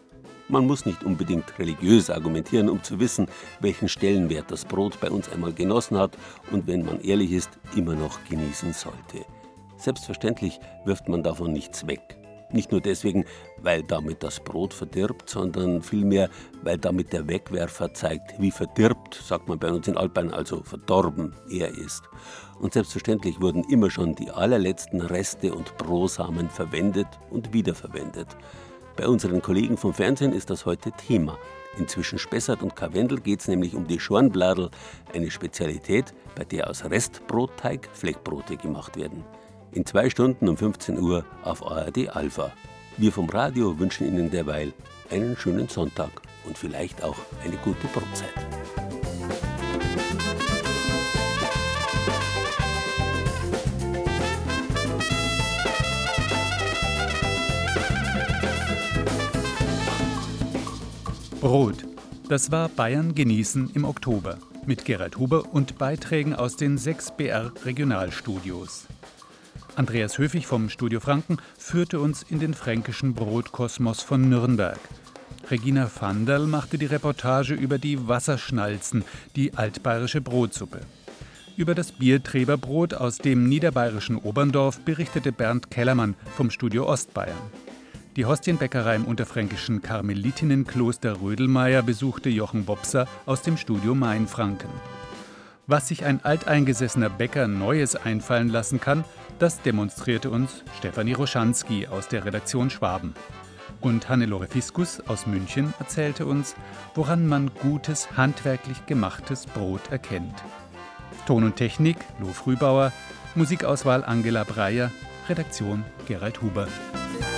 Man muss nicht unbedingt religiös argumentieren, um zu wissen, welchen Stellenwert das Brot bei uns einmal genossen hat und, wenn man ehrlich ist, immer noch genießen sollte. Selbstverständlich wirft man davon nichts weg. Nicht nur deswegen, weil damit das Brot verdirbt, sondern vielmehr, weil damit der Wegwerfer zeigt, wie verdirbt, sagt man bei uns in Altbayern, also verdorben er ist. Und selbstverständlich wurden immer schon die allerletzten Reste und Brosamen verwendet und wiederverwendet. Bei unseren Kollegen vom Fernsehen ist das heute Thema. Inzwischen Spessart und Karwendel geht es nämlich um die Schornbladel, eine Spezialität, bei der aus Restbrotteig Fleckbrote gemacht werden. In 2 Stunden um 15 Uhr auf ARD Alpha. Wir vom Radio wünschen Ihnen derweil einen schönen Sonntag und vielleicht auch eine gute Brotzeit. Brot. Das war Bayern genießen im Oktober mit Gerald Huber und Beiträgen aus den 6 BR-Regionalstudios. Andreas Höfig vom Studio Franken führte uns in den fränkischen Brotkosmos von Nürnberg. Regina Vanderl machte die Reportage über die Wasserschnalzen, die altbayerische Brotsuppe. Über das Biertreberbrot aus dem niederbayerischen Oberndorf berichtete Bernd Kellermann vom Studio Ostbayern. Die Hostienbäckerei im unterfränkischen Karmelitinnenkloster Rödelmeier besuchte Jochen Bobser aus dem Studio Mainfranken. Was sich ein alteingesessener Bäcker Neues einfallen lassen kann, das demonstrierte uns Stefanie Roschanski aus der Redaktion Schwaben. Und Hannelore Fiskus aus München erzählte uns, woran man gutes, handwerklich gemachtes Brot erkennt. Ton und Technik Lo Frühbauer, Musikauswahl Angela Breyer, Redaktion Gerald Huber.